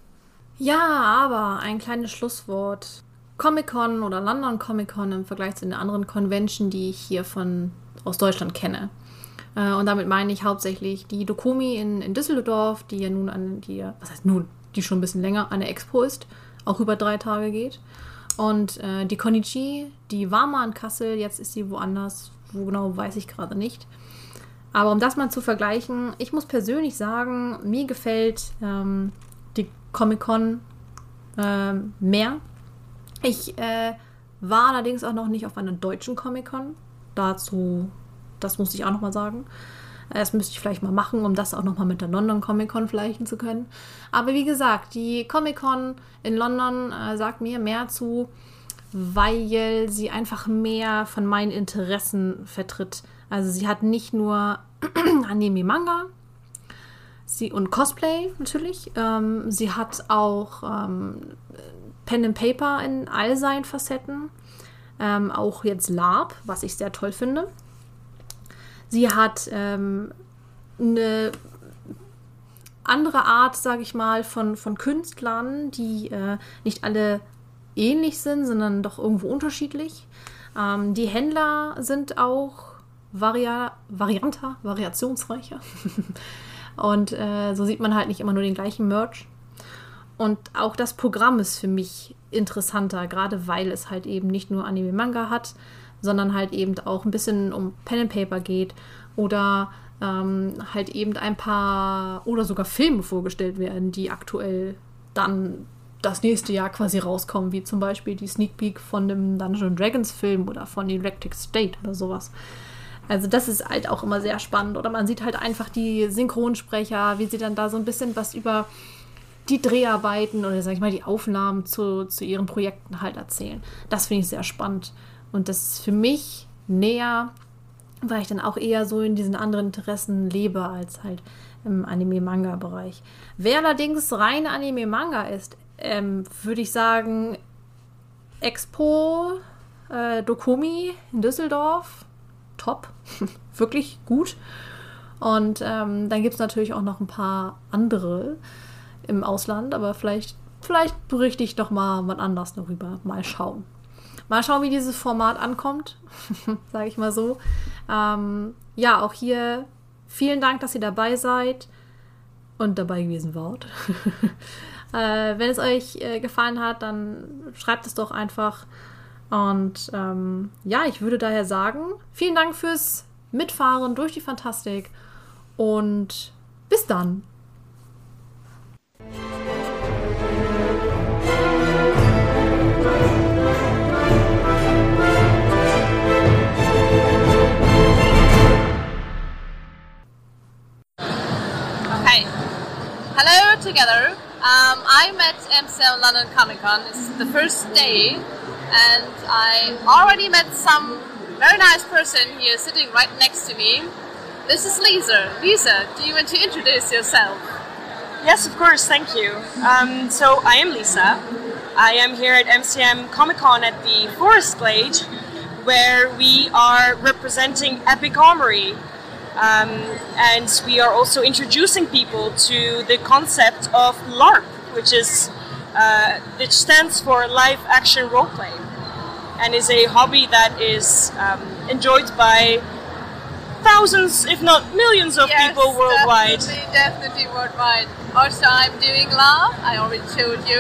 ein kleines Schlusswort. Comic-Con oder London Comic-Con im Vergleich zu den anderen Convention, die ich hier aus Deutschland kenne. Und damit meine ich hauptsächlich die Dokumi in Düsseldorf, die ja nun die schon ein bisschen länger an der Expo ist, auch über 3 Tage geht. Und die Konichi, die war mal in Kassel, jetzt ist sie woanders. Wo genau, weiß ich gerade nicht. Aber um das mal zu vergleichen, ich muss persönlich sagen, mir gefällt die Comic-Con mehr. Ich war allerdings auch noch nicht auf einer deutschen Comic-Con. Das muss ich auch noch mal sagen. Das müsste ich vielleicht mal machen, um das auch noch mal mit der London Comic-Con vergleichen zu können. Aber wie gesagt, die Comic-Con in London sagt mir mehr zu, weil sie einfach mehr von meinen Interessen vertritt. Also sie hat nicht nur Anime, Manga und Cosplay natürlich. Sie hat auch Pen and Paper in all seinen Facetten. Auch jetzt LARP, was ich sehr toll finde. Sie hat eine andere Art, sage ich mal, von Künstlern, die nicht alle ähnlich sind, sondern doch irgendwo unterschiedlich. Die Händler sind auch variationsreicher. Und so sieht man halt nicht immer nur den gleichen Merch. Und auch das Programm ist für mich interessanter, gerade weil es halt eben nicht nur Anime-Manga hat, sondern halt eben auch ein bisschen um Pen and Paper geht oder halt eben ein paar oder sogar Filme vorgestellt werden, die aktuell dann das nächste Jahr quasi rauskommen, wie zum Beispiel die Sneak Peek von dem Dungeons & Dragons Film oder von Electric State oder sowas. Also das ist halt auch immer sehr spannend. Oder man sieht halt einfach die Synchronsprecher, wie sie dann da so ein bisschen was über die Dreharbeiten oder sag ich mal die Aufnahmen zu ihren Projekten halt erzählen. Das finde ich sehr spannend. Und das ist für mich näher, weil ich dann auch eher so in diesen anderen Interessen lebe als halt im Anime-Manga-Bereich. Wer allerdings rein Anime-Manga ist, würde ich sagen Expo, Dokumi in Düsseldorf, top, wirklich gut. Und dann gibt es natürlich auch noch ein paar andere im Ausland, aber vielleicht berichte ich doch mal wann anders darüber. Mal schauen. Mal schauen, wie dieses Format ankommt, sage ich mal so. Ja, auch hier vielen Dank, dass ihr dabei seid und dabei gewesen wart. Wenn es euch gefallen hat, dann schreibt es doch einfach. Und ja, ich würde daher sagen, vielen Dank fürs Mitfahren durch die Fantastik und bis dann. Hello together. I'm at MCM London Comic Con. It's the first day and I already met some very nice person here sitting right next to me. This is Lisa. Lisa, do you want to introduce yourself? Yes, of course, thank you. So I am Lisa. I am here at MCM Comic Con at the Forest Glade, where we are representing Epic Armory. And we are also introducing people to the concept of LARP, which stands for Live Action Roleplay, and is a hobby that is enjoyed by thousands, if not millions of Yes, people worldwide. Definitely worldwide. Also, I'm doing LARP, I already told you.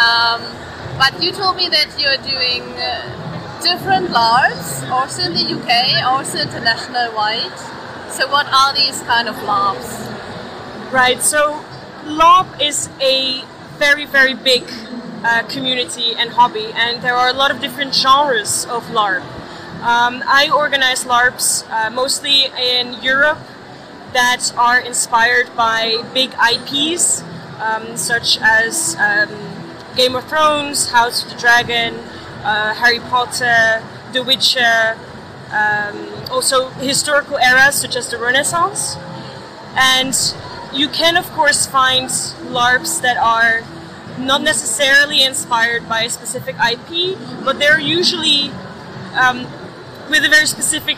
But you told me that you're doing different LARPs, also in the UK, also international wide. So what are these kind of LARPs? Right, so LARP is a very, very big community and hobby, and there are a lot of different genres of LARP. I organize LARPs mostly in Europe that are inspired by big IPs, such as Game of Thrones, House of the Dragon, Harry Potter, The Witcher, also historical eras such as the Renaissance. And you can of course find LARPs that are not necessarily inspired by a specific IP, but they're usually with a very specific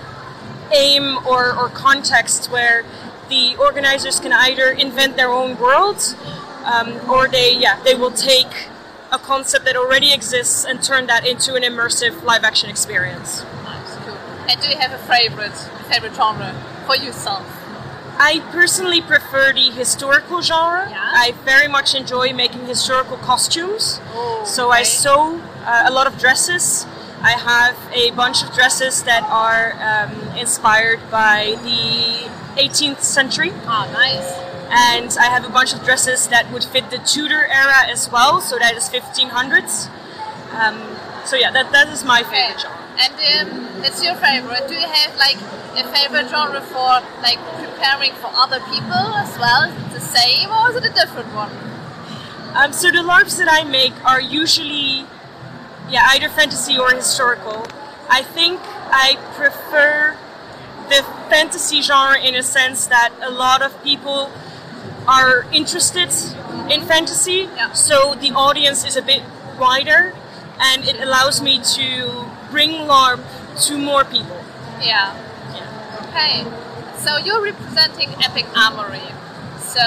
aim or context where the organizers can either invent their own world or they will take a concept that already exists and turn that into an immersive live action experience. Nice, cool. And do you have a favorite genre for yourself? I personally prefer the historical genre. Yeah? I very much enjoy making historical costumes. Oh, So I sew a lot of dresses. I have a bunch of dresses that are inspired by the 18th century. Ah, nice. And I have a bunch of dresses that would fit the Tudor era as well, so that is 1500s. So yeah, that is my favorite genre. And it's your favorite. Do you have like a favorite genre for like preparing for other people as well? Is it the same or is it a different one? So the LARPs that I make are usually either fantasy or historical. I think I prefer the fantasy genre in a sense that a lot of people are interested in fantasy, so the audience is a bit wider and it allows me to bring LARP to more people. Yeah. Okay. So you're representing Epic Armory. So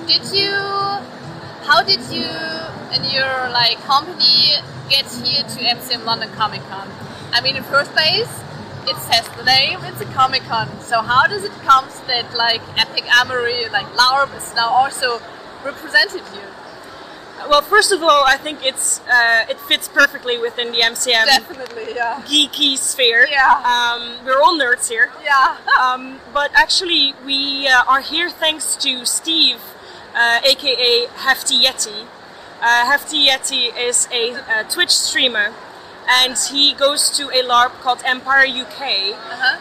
how did you and your like company get here to MCM London Comic Con? I mean, in first place, it says the name, it's a Comic Con. So how does it come that like Epic Armory, like LARP, is now also represented here? Well, first of all, I think it fits perfectly within the MCM Definitely, yeah. geeky sphere. Yeah. We're all nerds here. Yeah. But actually, we are here thanks to Steve, aka Hefty Yeti. Hefty Yeti is a Twitch streamer, and he goes to a LARP called Empire UK.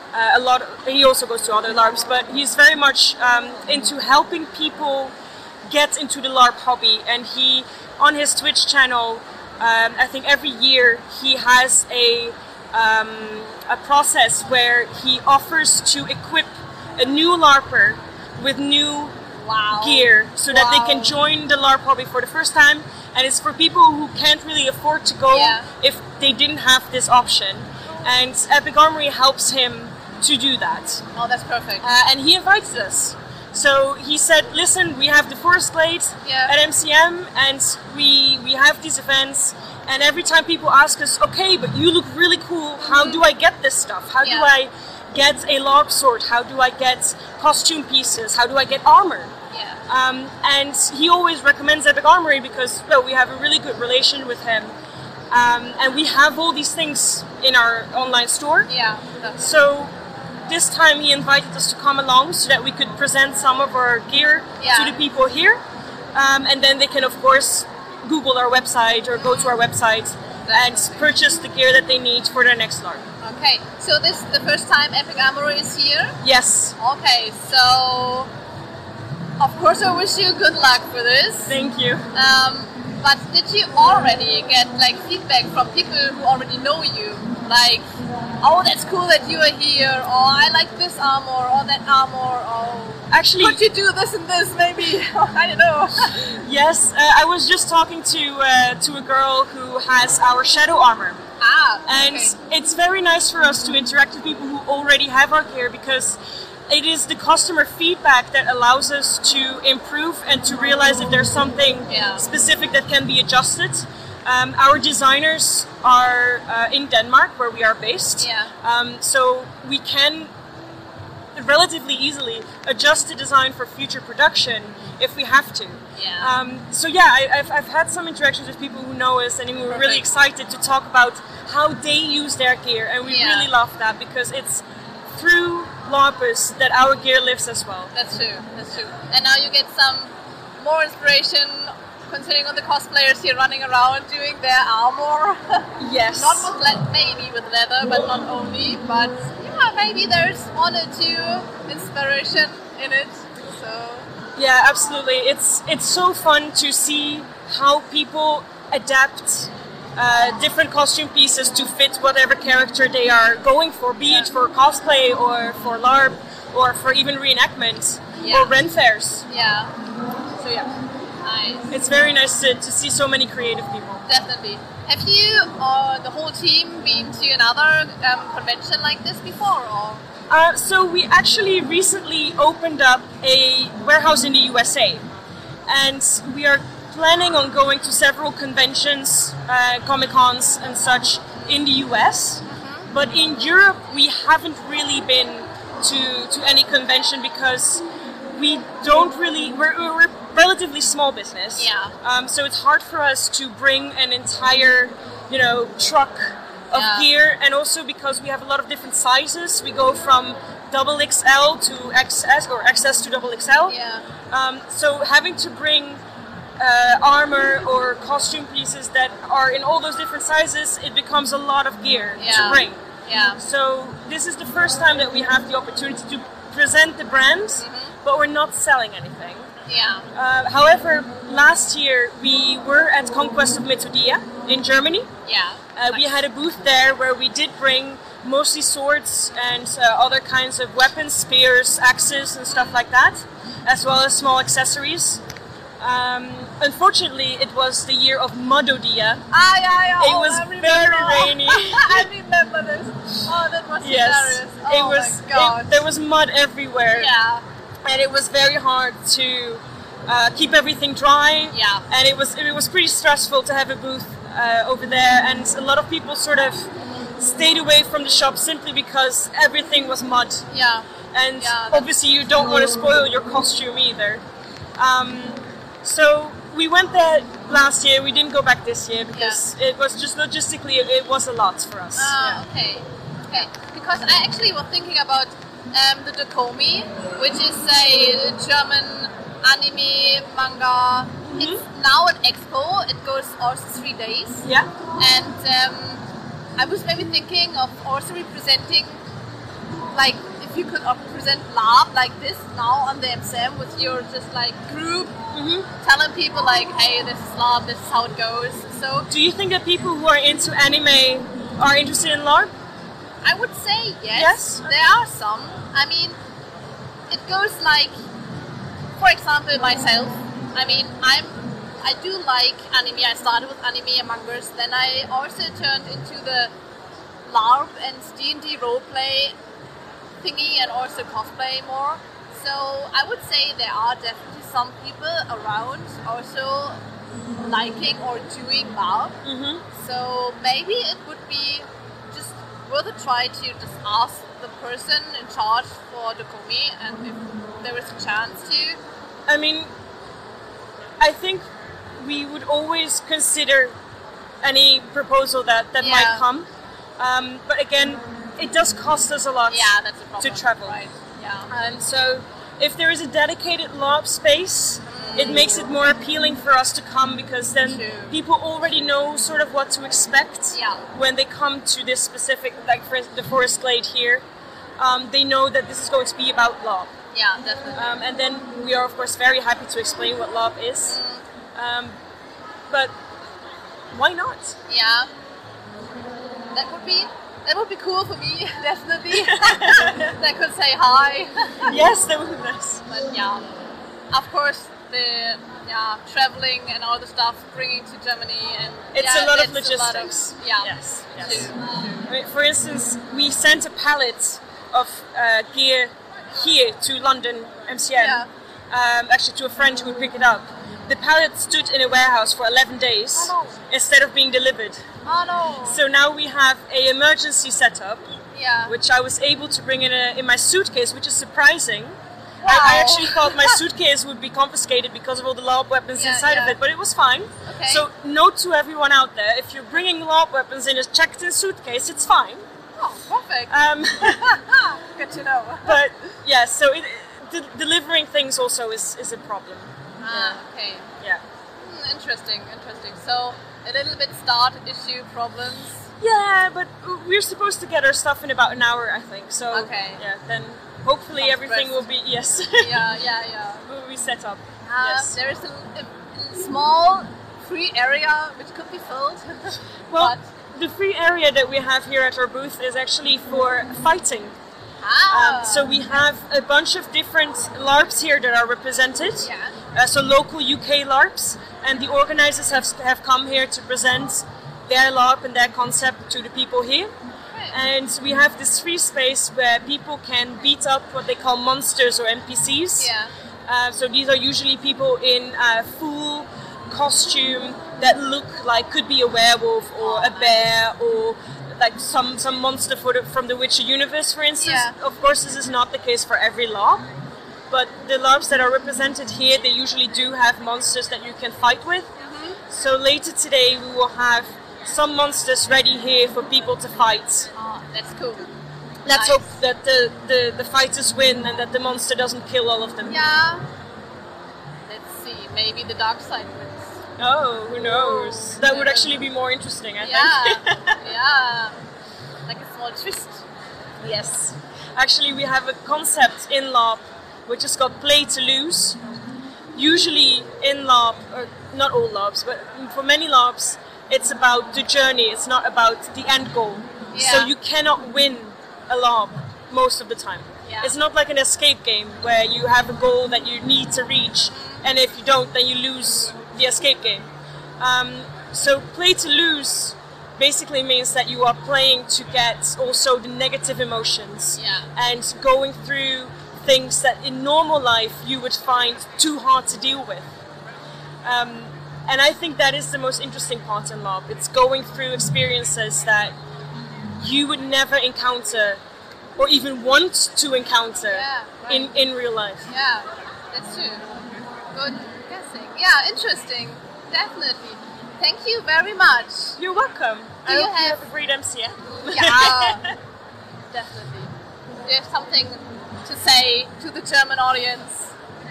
He also goes to other LARPs, but he's very much into helping people get into the LARP hobby. And he, on his Twitch channel, I think every year he has a process where he offers to equip a new LARPer with new gear so that they can join the LARP hobby for the first time. And it's for people who can't really afford to go if they didn't have this option. And Epic Armory helps him to do that. Oh, that's perfect. And he invited us. So he said, listen, we have the Forest Glade at MCM, and we have these events, and every time people ask us, okay, but you look really cool, how do I get this stuff? How do I get a LARP sword? How do I get costume pieces? How do I get armor? And he always recommends Epic Armory because, well, we have a really good relation with him. And we have all these things in our online store. So this time he invited us to come along so that we could present some of our gear to the people here. And then they can, of course, Google our website or go to our website and purchase the gear that they need for their next LARP. Okay, so this is the first time Epic Armory is here? Yes. Okay, so of course I wish you good luck for this. Thank you. But did you already get like feedback from people who already know you? Like, oh, that's cool that you are here, or I like this armor, or that armor, or actually, could you do this and this maybe? I don't know. Yes, I was just talking to a girl who has our shadow armor. And it's very nice for us to interact with people who already have our gear because it is the customer feedback that allows us to improve and to realize if there's something specific that can be adjusted. Our designers are in Denmark, where we are based, so we can relatively easily adjust the design for future production if we have to. So yeah, I've had some interactions with people who know us and who were really excited to talk about how they use their gear, and we really love that because it's through LARPers that our gear lives as well. That's true. And now you get some more inspiration considering all the cosplayers here running around doing their armor. Yes. Not with maybe with leather, but not only. But yeah, maybe there's one or two inspiration in it. So yeah, absolutely. It's so fun to see how people adapt different costume pieces to fit whatever character they are going for, be it for cosplay or for LARP or for even reenactment or Ren fairs. Yeah. So yeah. Nice. It's very nice to see so many creative people. Definitely. Have you or the whole team been to another convention like this before? Or? So we actually recently opened up a warehouse in the USA, and we are planning on going to several conventions, Comic-Cons and such in the US. But in Europe we haven't really been to any convention because we don't really, we're relatively small business. So it's hard for us to bring an entire, truck of gear, and also because we have a lot of different sizes. We go from XXL to XS or XS to XXL. So having to bring armor or costume pieces that are in all those different sizes, it becomes a lot of gear to bring. So this is the first time that we have the opportunity to present the brands, but we're not selling anything. However, last year we were at Conquest of Methodia in Germany. We had a booth there where we did bring mostly swords and other kinds of weapons, spears, axes and stuff like that, as well as small accessories. Unfortunately, it was the year of Mudodia. It was very rainy. I remember this. Oh, that was hilarious. Oh my God. There was mud everywhere. And it was very hard to keep everything dry. And it was pretty stressful to have a booth over there, and a lot of people sort of stayed away from the shop simply because everything was mud. And obviously you don't want to spoil your costume either. So we went there last year. We didn't go back this year because it was just logistically it was a lot for us. Okay. Because I actually was thinking about the Dokomi, which is a German anime manga. It's now at Expo. It goes also 3 days. And I was maybe thinking of also representing, like, if you could present LARP like this now on the MCM with your just like group, telling people like, hey, this is LARP, this is how it goes. So, do you think that people who are into anime are interested in LARP? I would say yes. There are some. I mean, it goes like, for example, myself. I mean, I do like anime. I started with anime Among Us. Then I also turned into the LARP and D&D roleplay thingy, and also cosplay more. So I would say there are definitely some people around also liking or doing LARP. So maybe it would be just worth a try to just ask the person in charge for Dokomi, and if there is a chance to. I mean, I think we would always consider any proposal that might come. But again, it does cost us a lot that's a problem, to travel. Right. And so if there is a dedicated LARP space, it makes it more appealing for us to come, because then people already know sort of what to expect when they come to this specific, like for the Forest Glade here. They know that this is going to be about LARP. Definitely. And then we are of course very happy to explain what LARP is. But why not? That would be cool for me, definitely. They could say hi. Yes, that would be nice. But of course, the traveling and all the stuff, bringing to Germany, and it's a lot of logistics. Yes. I mean, for instance, we sent a pallet of gear here to London MCM, actually to a friend who would pick it up. The pallet stood in a warehouse for 11 days instead of being delivered. Oh no! So now we have an emergency setup Yeah. which I was able to bring in my suitcase, which is surprising. I actually thought my suitcase would be confiscated because of all the LARP weapons inside of it, but it was fine. Okay. So note to everyone out there, if you're bringing LARP weapons in a checked-in suitcase, it's fine. Oh, perfect. Good to know. But yeah, so delivering things also is a problem. Okay. Yeah. Interesting. So a little bit start issue problems. Yeah, but we're supposed to get our stuff in about an hour, I think. So Okay. yeah, then hopefully Sounds everything best. will be Yeah. will be set up. Yes. There is a small free area which could be filled. Well, but the free area that we have here at our booth is actually for fighting. So we have a bunch of different LARPs here that are represented. Yeah. So local UK LARPs, and the organizers have come here to present their LARP and their concept to the people here. And we have this free space where people can beat up what they call monsters or NPCs. Yeah. So these are usually people in full costume that look like could be a werewolf or a bear or like some monster from the Witcher universe, for instance. Yeah. Of course, this is not the case for every LARP, but the LARPs that are represented here, they usually do have monsters that you can fight with. So later today we will have some monsters ready here for people to fight. Oh, that's cool. Let's Nice. hope that the fighters win and that the monster doesn't kill all of them. Yeah. Let's see. Maybe the dark side wins. Oh, who knows? That would actually be more interesting, I Yeah. think. Yeah. Like a small twist. Yes. Actually, we have a concept in LARP which is called Play to Lose. Usually in LARP, or not all LARPs, but for many LARPs, it's about the journey, it's not about the end goal. So Yeah. you cannot win a LARP most of the time. Yeah. It's not like an escape game where you have a goal that you need to reach, and if you don't, then you lose the escape game. So Play to Lose basically means that you are playing to get also the negative emotions Yeah. and going through things that in normal life you would find too hard to deal with. And I think that is the most interesting part in LARP. It's going through experiences that you would never encounter or even want to encounter Yeah, right. in real life. Yeah, that's true. Good guessing. Yeah, interesting. Definitely. Thank you very much. You're welcome. I you hope you have- have a great MCM. Yeah, definitely. Do you have something to say to the German audience?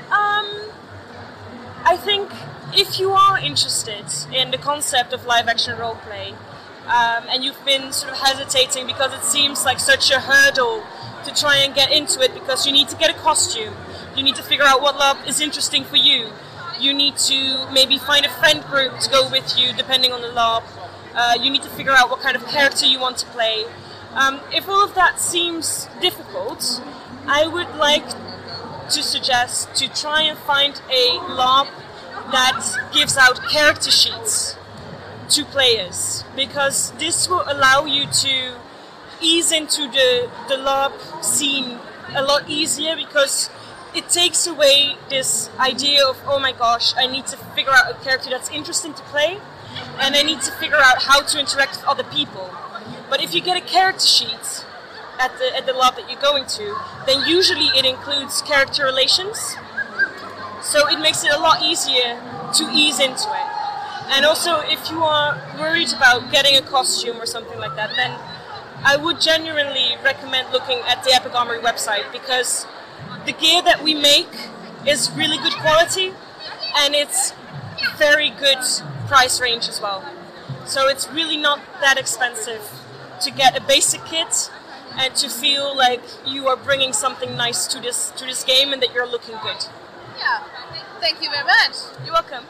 I think if you are interested in the concept of live action roleplay, and you've been sort of hesitating because it seems like such a hurdle to try and get into it because you need to get a costume, you need to figure out what LARP is interesting for you, you need to maybe find a friend group to go with you depending on the LARP, you need to figure out what kind of character you want to play. If all of that seems difficult, I would like to suggest to try and find a LARP that gives out character sheets to players, because this will allow you to ease into the LARP scene a lot easier, because it takes away this idea of, oh my gosh, I need to figure out a character that's interesting to play and I need to figure out how to interact with other people. But if you get a character sheet at the LARP that you're going to, then usually it includes character relations, so it makes it a lot easier to ease into it. And also, if you are worried about getting a costume or something like that, then I would genuinely recommend looking at the Epic Armory website, because the gear that we make is really good quality and it's very good price range as well. So it's really not that expensive to get a basic kit and to feel like you are bringing something nice to this game and that you're looking good. Yeah. Thank you very much. You're welcome.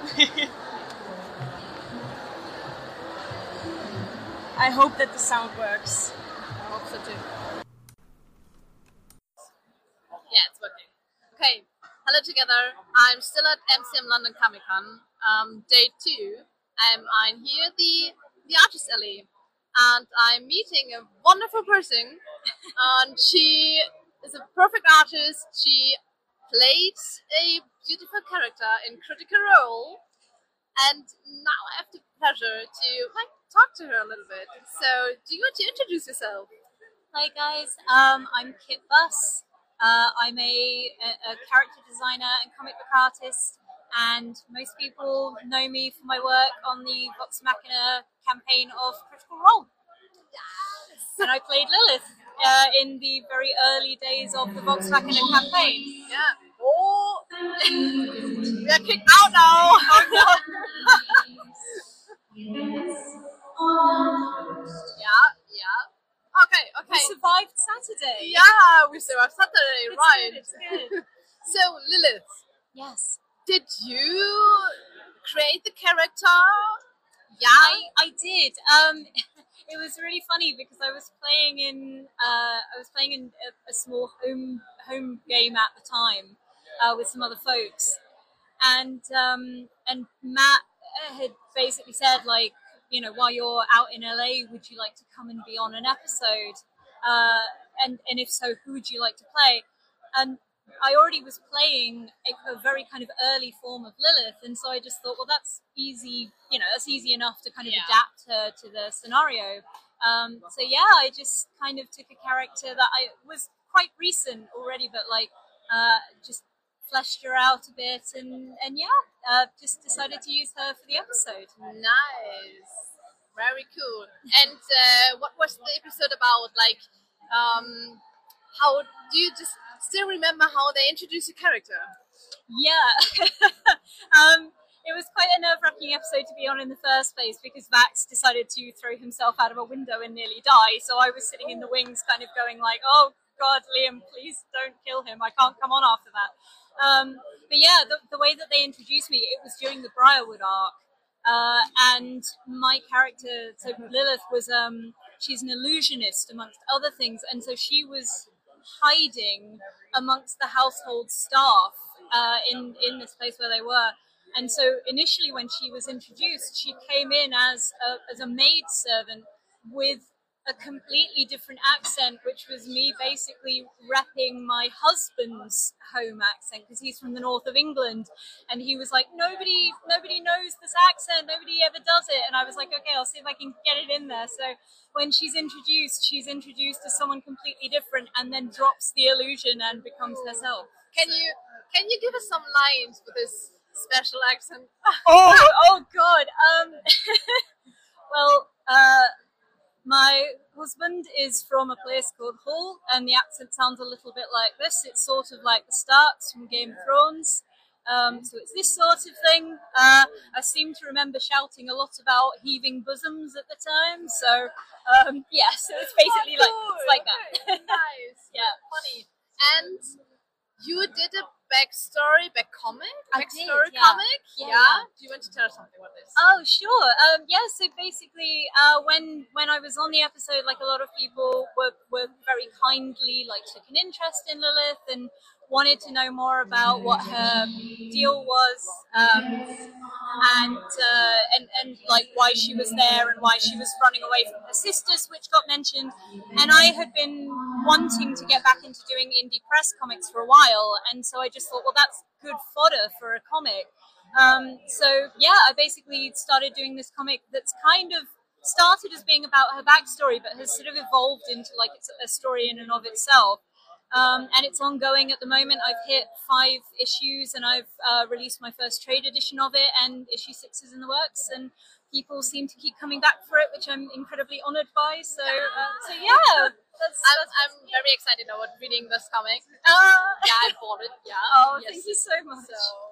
I hope that the sound works. I hope so too. Yeah, it's working. Okay, hello together. I'm still at MCM London Comic Con, day 2. I'm here at the Artist Alley, and I'm meeting a wonderful person. And she is a perfect artist. She played a beautiful character in Critical Role, and now I have the pleasure to talk to her a little bit. So, do you want to introduce yourself? Hi guys, I'm Kit Buss. I'm a character designer and comic book artist, and most people know me for my work on the Vox Machina campaign of Critical Role. Yes! And I played Lilith in the very early days of the Vox Machina campaign. Yeah. Oh, we are kicked out now. Yeah. Okay. We survived Saturday. Yeah, we survived Saturday, It's right? good, it's good. So, Lilith, Yes. did you create the character? Yeah. I did. It was really funny because I was playing in a small home game at the time with some other folks, and Matt had basically said, like, while you're out in LA, would you like to come and be on an episode? And if so, who would you like to play? And I already was playing a very kind of early form of Lilith, and so I just thought, well, that's easy. That's easy enough to kind of adapt her to the scenario. So yeah, I just kind of took a character that I was quite recent already, but just fleshed her out a bit, and just decided to use her for the episode. Nice. Very cool. And what was the episode about? Like, how do you just still remember how they introduced the character? Yeah. It was quite a nerve-wracking episode to be on in the first place because Vax decided to throw himself out of a window and nearly die. So I was sitting in the wings kind of going like, oh God, Liam, please don't kill him. I can't come on after that. But yeah, the way that they introduced me, it was during the Briarwood arc. And my character, so Lilith was, she's an illusionist amongst other things. And so she was hiding amongst the household staff in this place where they were. And so initially when she was introduced, she came in as a maid servant with a completely different accent, which was me basically repping my husband's home accent because he's from the north of England, and he was like, nobody knows this accent, nobody ever does it, and I was like, okay, I'll see if I can get it in there. So when she's introduced as someone completely different, and then drops the illusion and becomes herself. Can you give us some lines with this special accent? Oh God. Well, my husband is from a place called Hull, and the accent sounds a little bit like this. It's sort of like the Starks from Game of Thrones. So it's this sort of thing. I seem to remember shouting a lot about heaving bosoms at the time. So so it's basically it's like that. Nice. Yeah. Funny. And you did a backstory comic? I Backstory did, yeah. comic? Yeah. Do you want to tell us something about this? Oh, sure. So basically, when I was on the episode, like, a lot of people were very kindly, like, took an interest in Lilith and wanted to know more about what her deal was, and like why she was there and why she was running away from her sisters, which got mentioned. And I had been wanting to get back into doing indie press comics for a while, and so I just thought, well, that's good fodder for a comic. So yeah, I basically started doing this comic that's kind of started as being about her backstory, but has sort of evolved into like it's a story in and of itself. And it's ongoing at the moment. I've hit 5 issues, and I've released my first trade edition of it, and issue 6 is in the works, and people seem to keep coming back for it, which I'm incredibly honoured by. So yeah, I'm very excited about reading this comic. Yeah, I bought it. Yeah. Oh, yes. Thank you so much.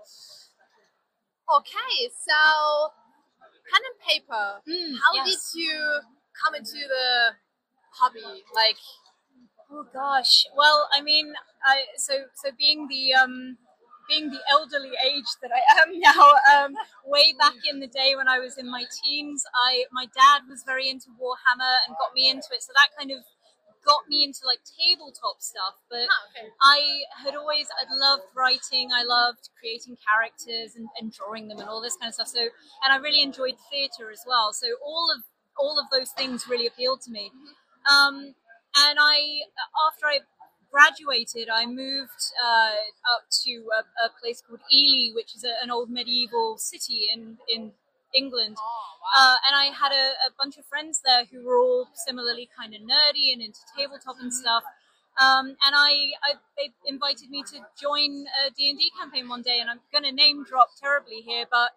Okay, so pen and paper. How yes. did you come into the hobby? Like, oh gosh. Well, I mean, so being the elderly age that I am now, way back in the day when I was in my teens, my dad was very into Warhammer and got me into it. So that kind of got me into like tabletop stuff. But I'd loved writing. I loved creating characters and drawing them and all this kind of stuff. So, and I really enjoyed theatre as well. So all of those things really appealed to me. And after I graduated, I moved up to a place called Ely, which is an old medieval city in England. Oh, wow. And I had a bunch of friends there who were all similarly kind of nerdy and into tabletop and stuff. And they invited me to join a D&D campaign one day, and I'm going to name drop terribly here, but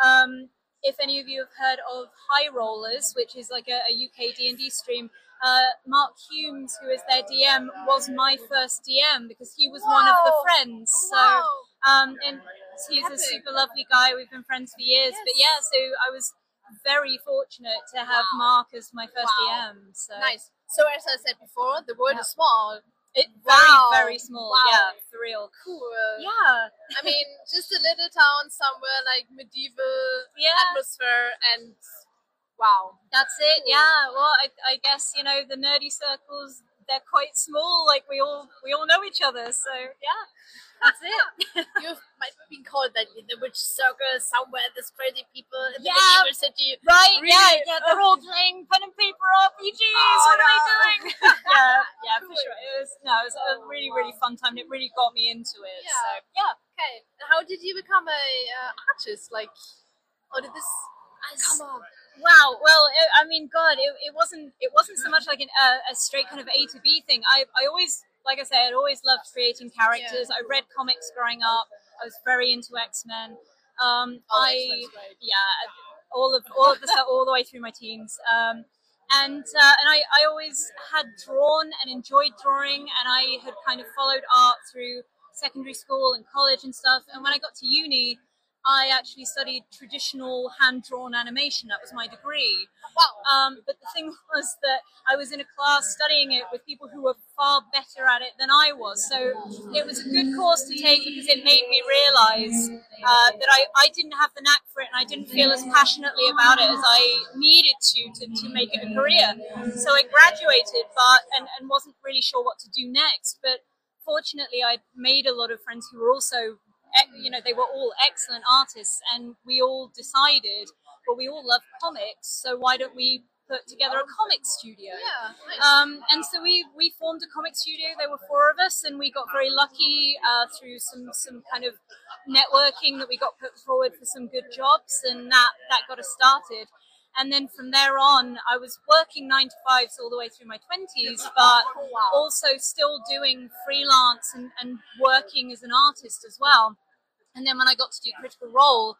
if any of you have heard of High Rollers, which is like a UK D&D stream, Mark Humes, who is their DM, was my first DM because he was one of the friends. So, and he's a super lovely guy. We've been friends for years. But yeah, so I was very fortunate to have Mark as my first DM. So Nice. So as I said before, the world is small. Very small. Wow. Yeah, for real. Cool. Yeah. I mean, just a little town somewhere like medieval atmosphere, and wow. That's it. Yeah. Well, I guess, you know, the nerdy circles, they're quite small. Like we all know each other. So yeah, that's it. You might be called that in the witch circle somewhere. There's crazy people in the Yeah. medieval city. Right. Really? Yeah. They're all playing pen and paper RPGs. Oh, what are they no. doing? yeah, for sure. It was a really, really fun time. It really got me into it. Yeah. So yeah. Okay. And how did you become a artist? Like, how did this come up? Wow. Well, I mean, God, it wasn't so much like a straight kind of A to B thing. I always, like I said, I'd always loved creating characters. I read comics growing up. I was very into X-Men. X-Men's great. All of the stuff all the way through my teens. And I always had drawn and enjoyed drawing, and I had kind of followed art through secondary school and college and stuff. And when I got to uni, I actually studied traditional hand-drawn animation. That was my degree. Wow. But the thing was that I was in a class studying it with people who were far better at it than I was. So it was a good course to take because it made me realize that I didn't have the knack for it, and I didn't feel as passionately about it as I needed to make it a career. So I graduated, and wasn't really sure what to do next. But fortunately, I'd made a lot of friends who were also, you know, they were all excellent artists, and we all decided, well, we all love comics, so why don't we put together a comic studio? Yeah. Nice. And so we formed a comic studio. There were 4 of us, and we got very lucky through some kind of networking that we got put forward for some good jobs, and that got us started. And then from there on, I was working 9 to 5s all the way through my 20s, but also still doing freelance and working as an artist as well. And then when I got to do Critical Role,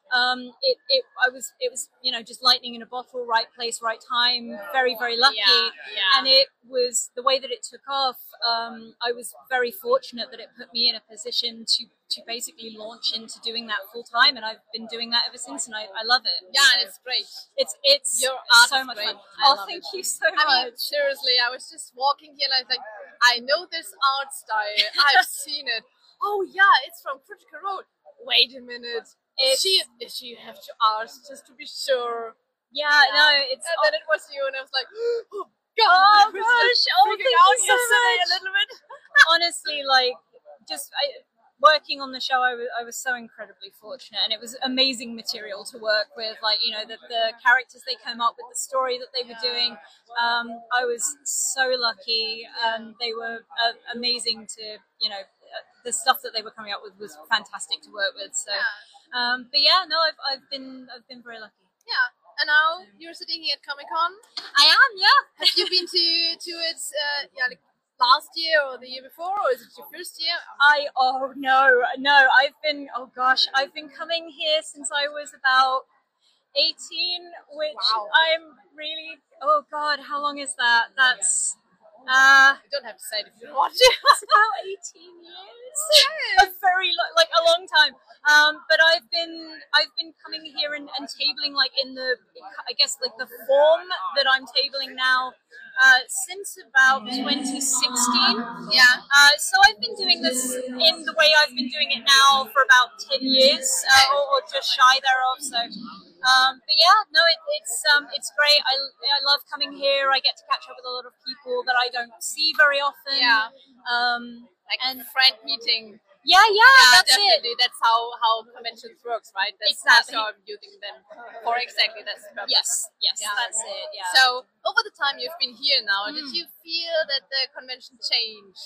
it was you know, just lightning in a bottle, right place, right time, very, very lucky. Yeah. And it was the way that it took off. I was very fortunate that it put me in a position to basically launch into doing that full time, and I've been doing that ever since, and I love it. Yeah, So and it's great. it's Your art so is much great. fun. I Oh, love thank it. you so much. I mean, seriously, I was just walking here and I was like, I know this art style. I've seen it. Oh yeah, it's from Critical Role. Wait a minute. She have to ask just to be sure. Yeah, no, it's And then it was you, and I was like, oh God, oh I was gosh, freaking out thank you so yesterday much. a little bit. Honestly, like, working on the show, I was so incredibly fortunate, and it was amazing material to work with. Like, you know, the characters they came up with, the story that they were doing. I was so lucky. They were amazing to, you know, the stuff that they were coming up with was fantastic to work with. So, but yeah, no, I've been very lucky. Yeah. And now you're sitting here at Comic-Con. I am, yeah. Have you been to it like last year or the year before, or is it your first year? I've been coming here since I was about 18, which I'm really, oh God, how long is that? That's You don't have to say it if you don't want to. it's about 18 years. A very like a long time. But I've been coming here and tabling like in the, I guess, like the form that I'm tabling now since about 2016. Yeah. So I've been doing this in the way I've been doing it now for about 10 years, or just shy thereof. So, but yeah, no, it's great. I love coming here. I get to catch up with a lot of people that I don't see very often. Yeah. Like and friend meeting. Yeah, that's definitely. it. That's how conventions works, right? That's Exactly. how I'm using them for exactly this purpose. Yes, Yeah. that's it. Yeah. So over the time you've been here now, did you feel that the convention changed?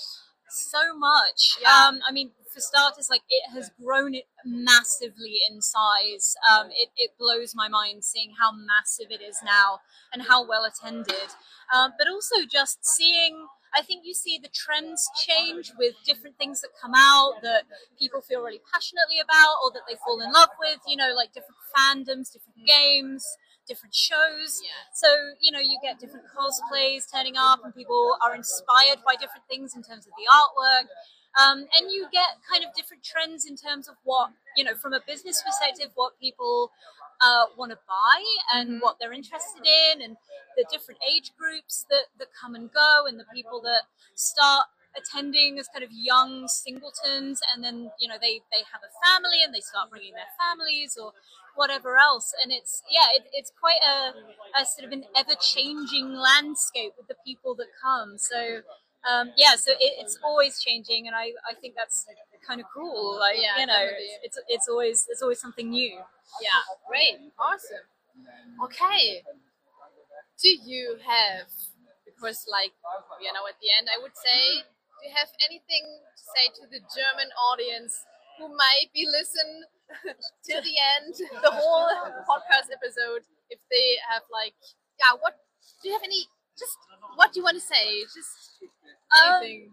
so much. Yeah. I mean, for starters, like it has grown massively in size. It blows my mind seeing how massive it is now and how well attended. But also just seeing, I think you see the trends change with different things that come out that people feel really passionately about or that they fall in love with, you know, like different fandoms, different games, different shows. So, you know, you get different cosplays turning up and people are inspired by different things in terms of the artwork. And you get kind of different trends in terms of what, you know, from a business perspective, what people want to buy and what they're interested in, and the different age groups that come and go, and the people that start attending as kind of young singletons, and then, you know, they have a family and they start bringing their families or whatever else. And it's quite a sort of an ever-changing landscape with the people that come. So so it's always changing, and I think that's kind of cool. Like, you know, definitely. it's always something new. Yeah, great, awesome. Okay, do you have, because like we are now at the end, I would say, do you have anything to say to the German audience who might be listening till the end, the whole podcast episode, if they have like, what do you have any, just what do you want to say, just anything?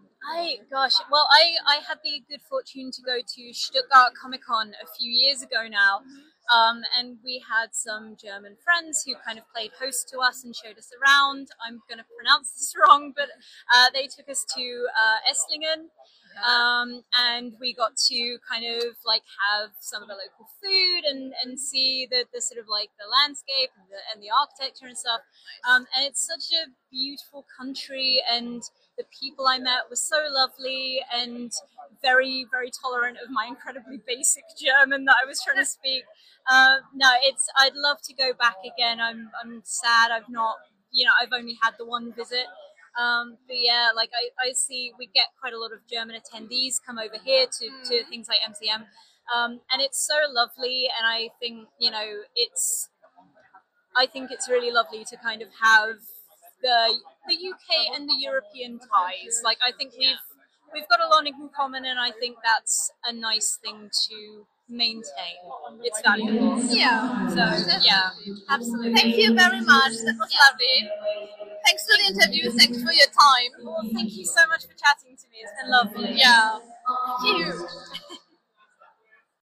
I had the good fortune to go to Stuttgart Comic Con a few years ago now, and we had some German friends who kind of played host to us and showed us around. I'm going to pronounce this wrong, but they took us to Esslingen. And we got to kind of like have some of the local food and see the sort of like the landscape and the architecture and stuff. And it's such a beautiful country, and the people I met were so lovely and very, very tolerant of my incredibly basic German that I was trying to speak. I'd love to go back again. I'm sad I've not, you know, I've only had the one visit. But yeah, like I see we get quite a lot of German attendees come over here to things like MCM. And it's so lovely, and I think, you know, it's really lovely to kind of have the UK and the European ties. Like, I think we've got a lot in common, and I think that's a nice thing to maintain. It's valuable. Yeah. So yeah, absolutely. Thank you very much. That was lovely. Thanks for the interview. Thanks for your time. Well, thank you so much for chatting to me. It's been lovely. Yeah. Thank you.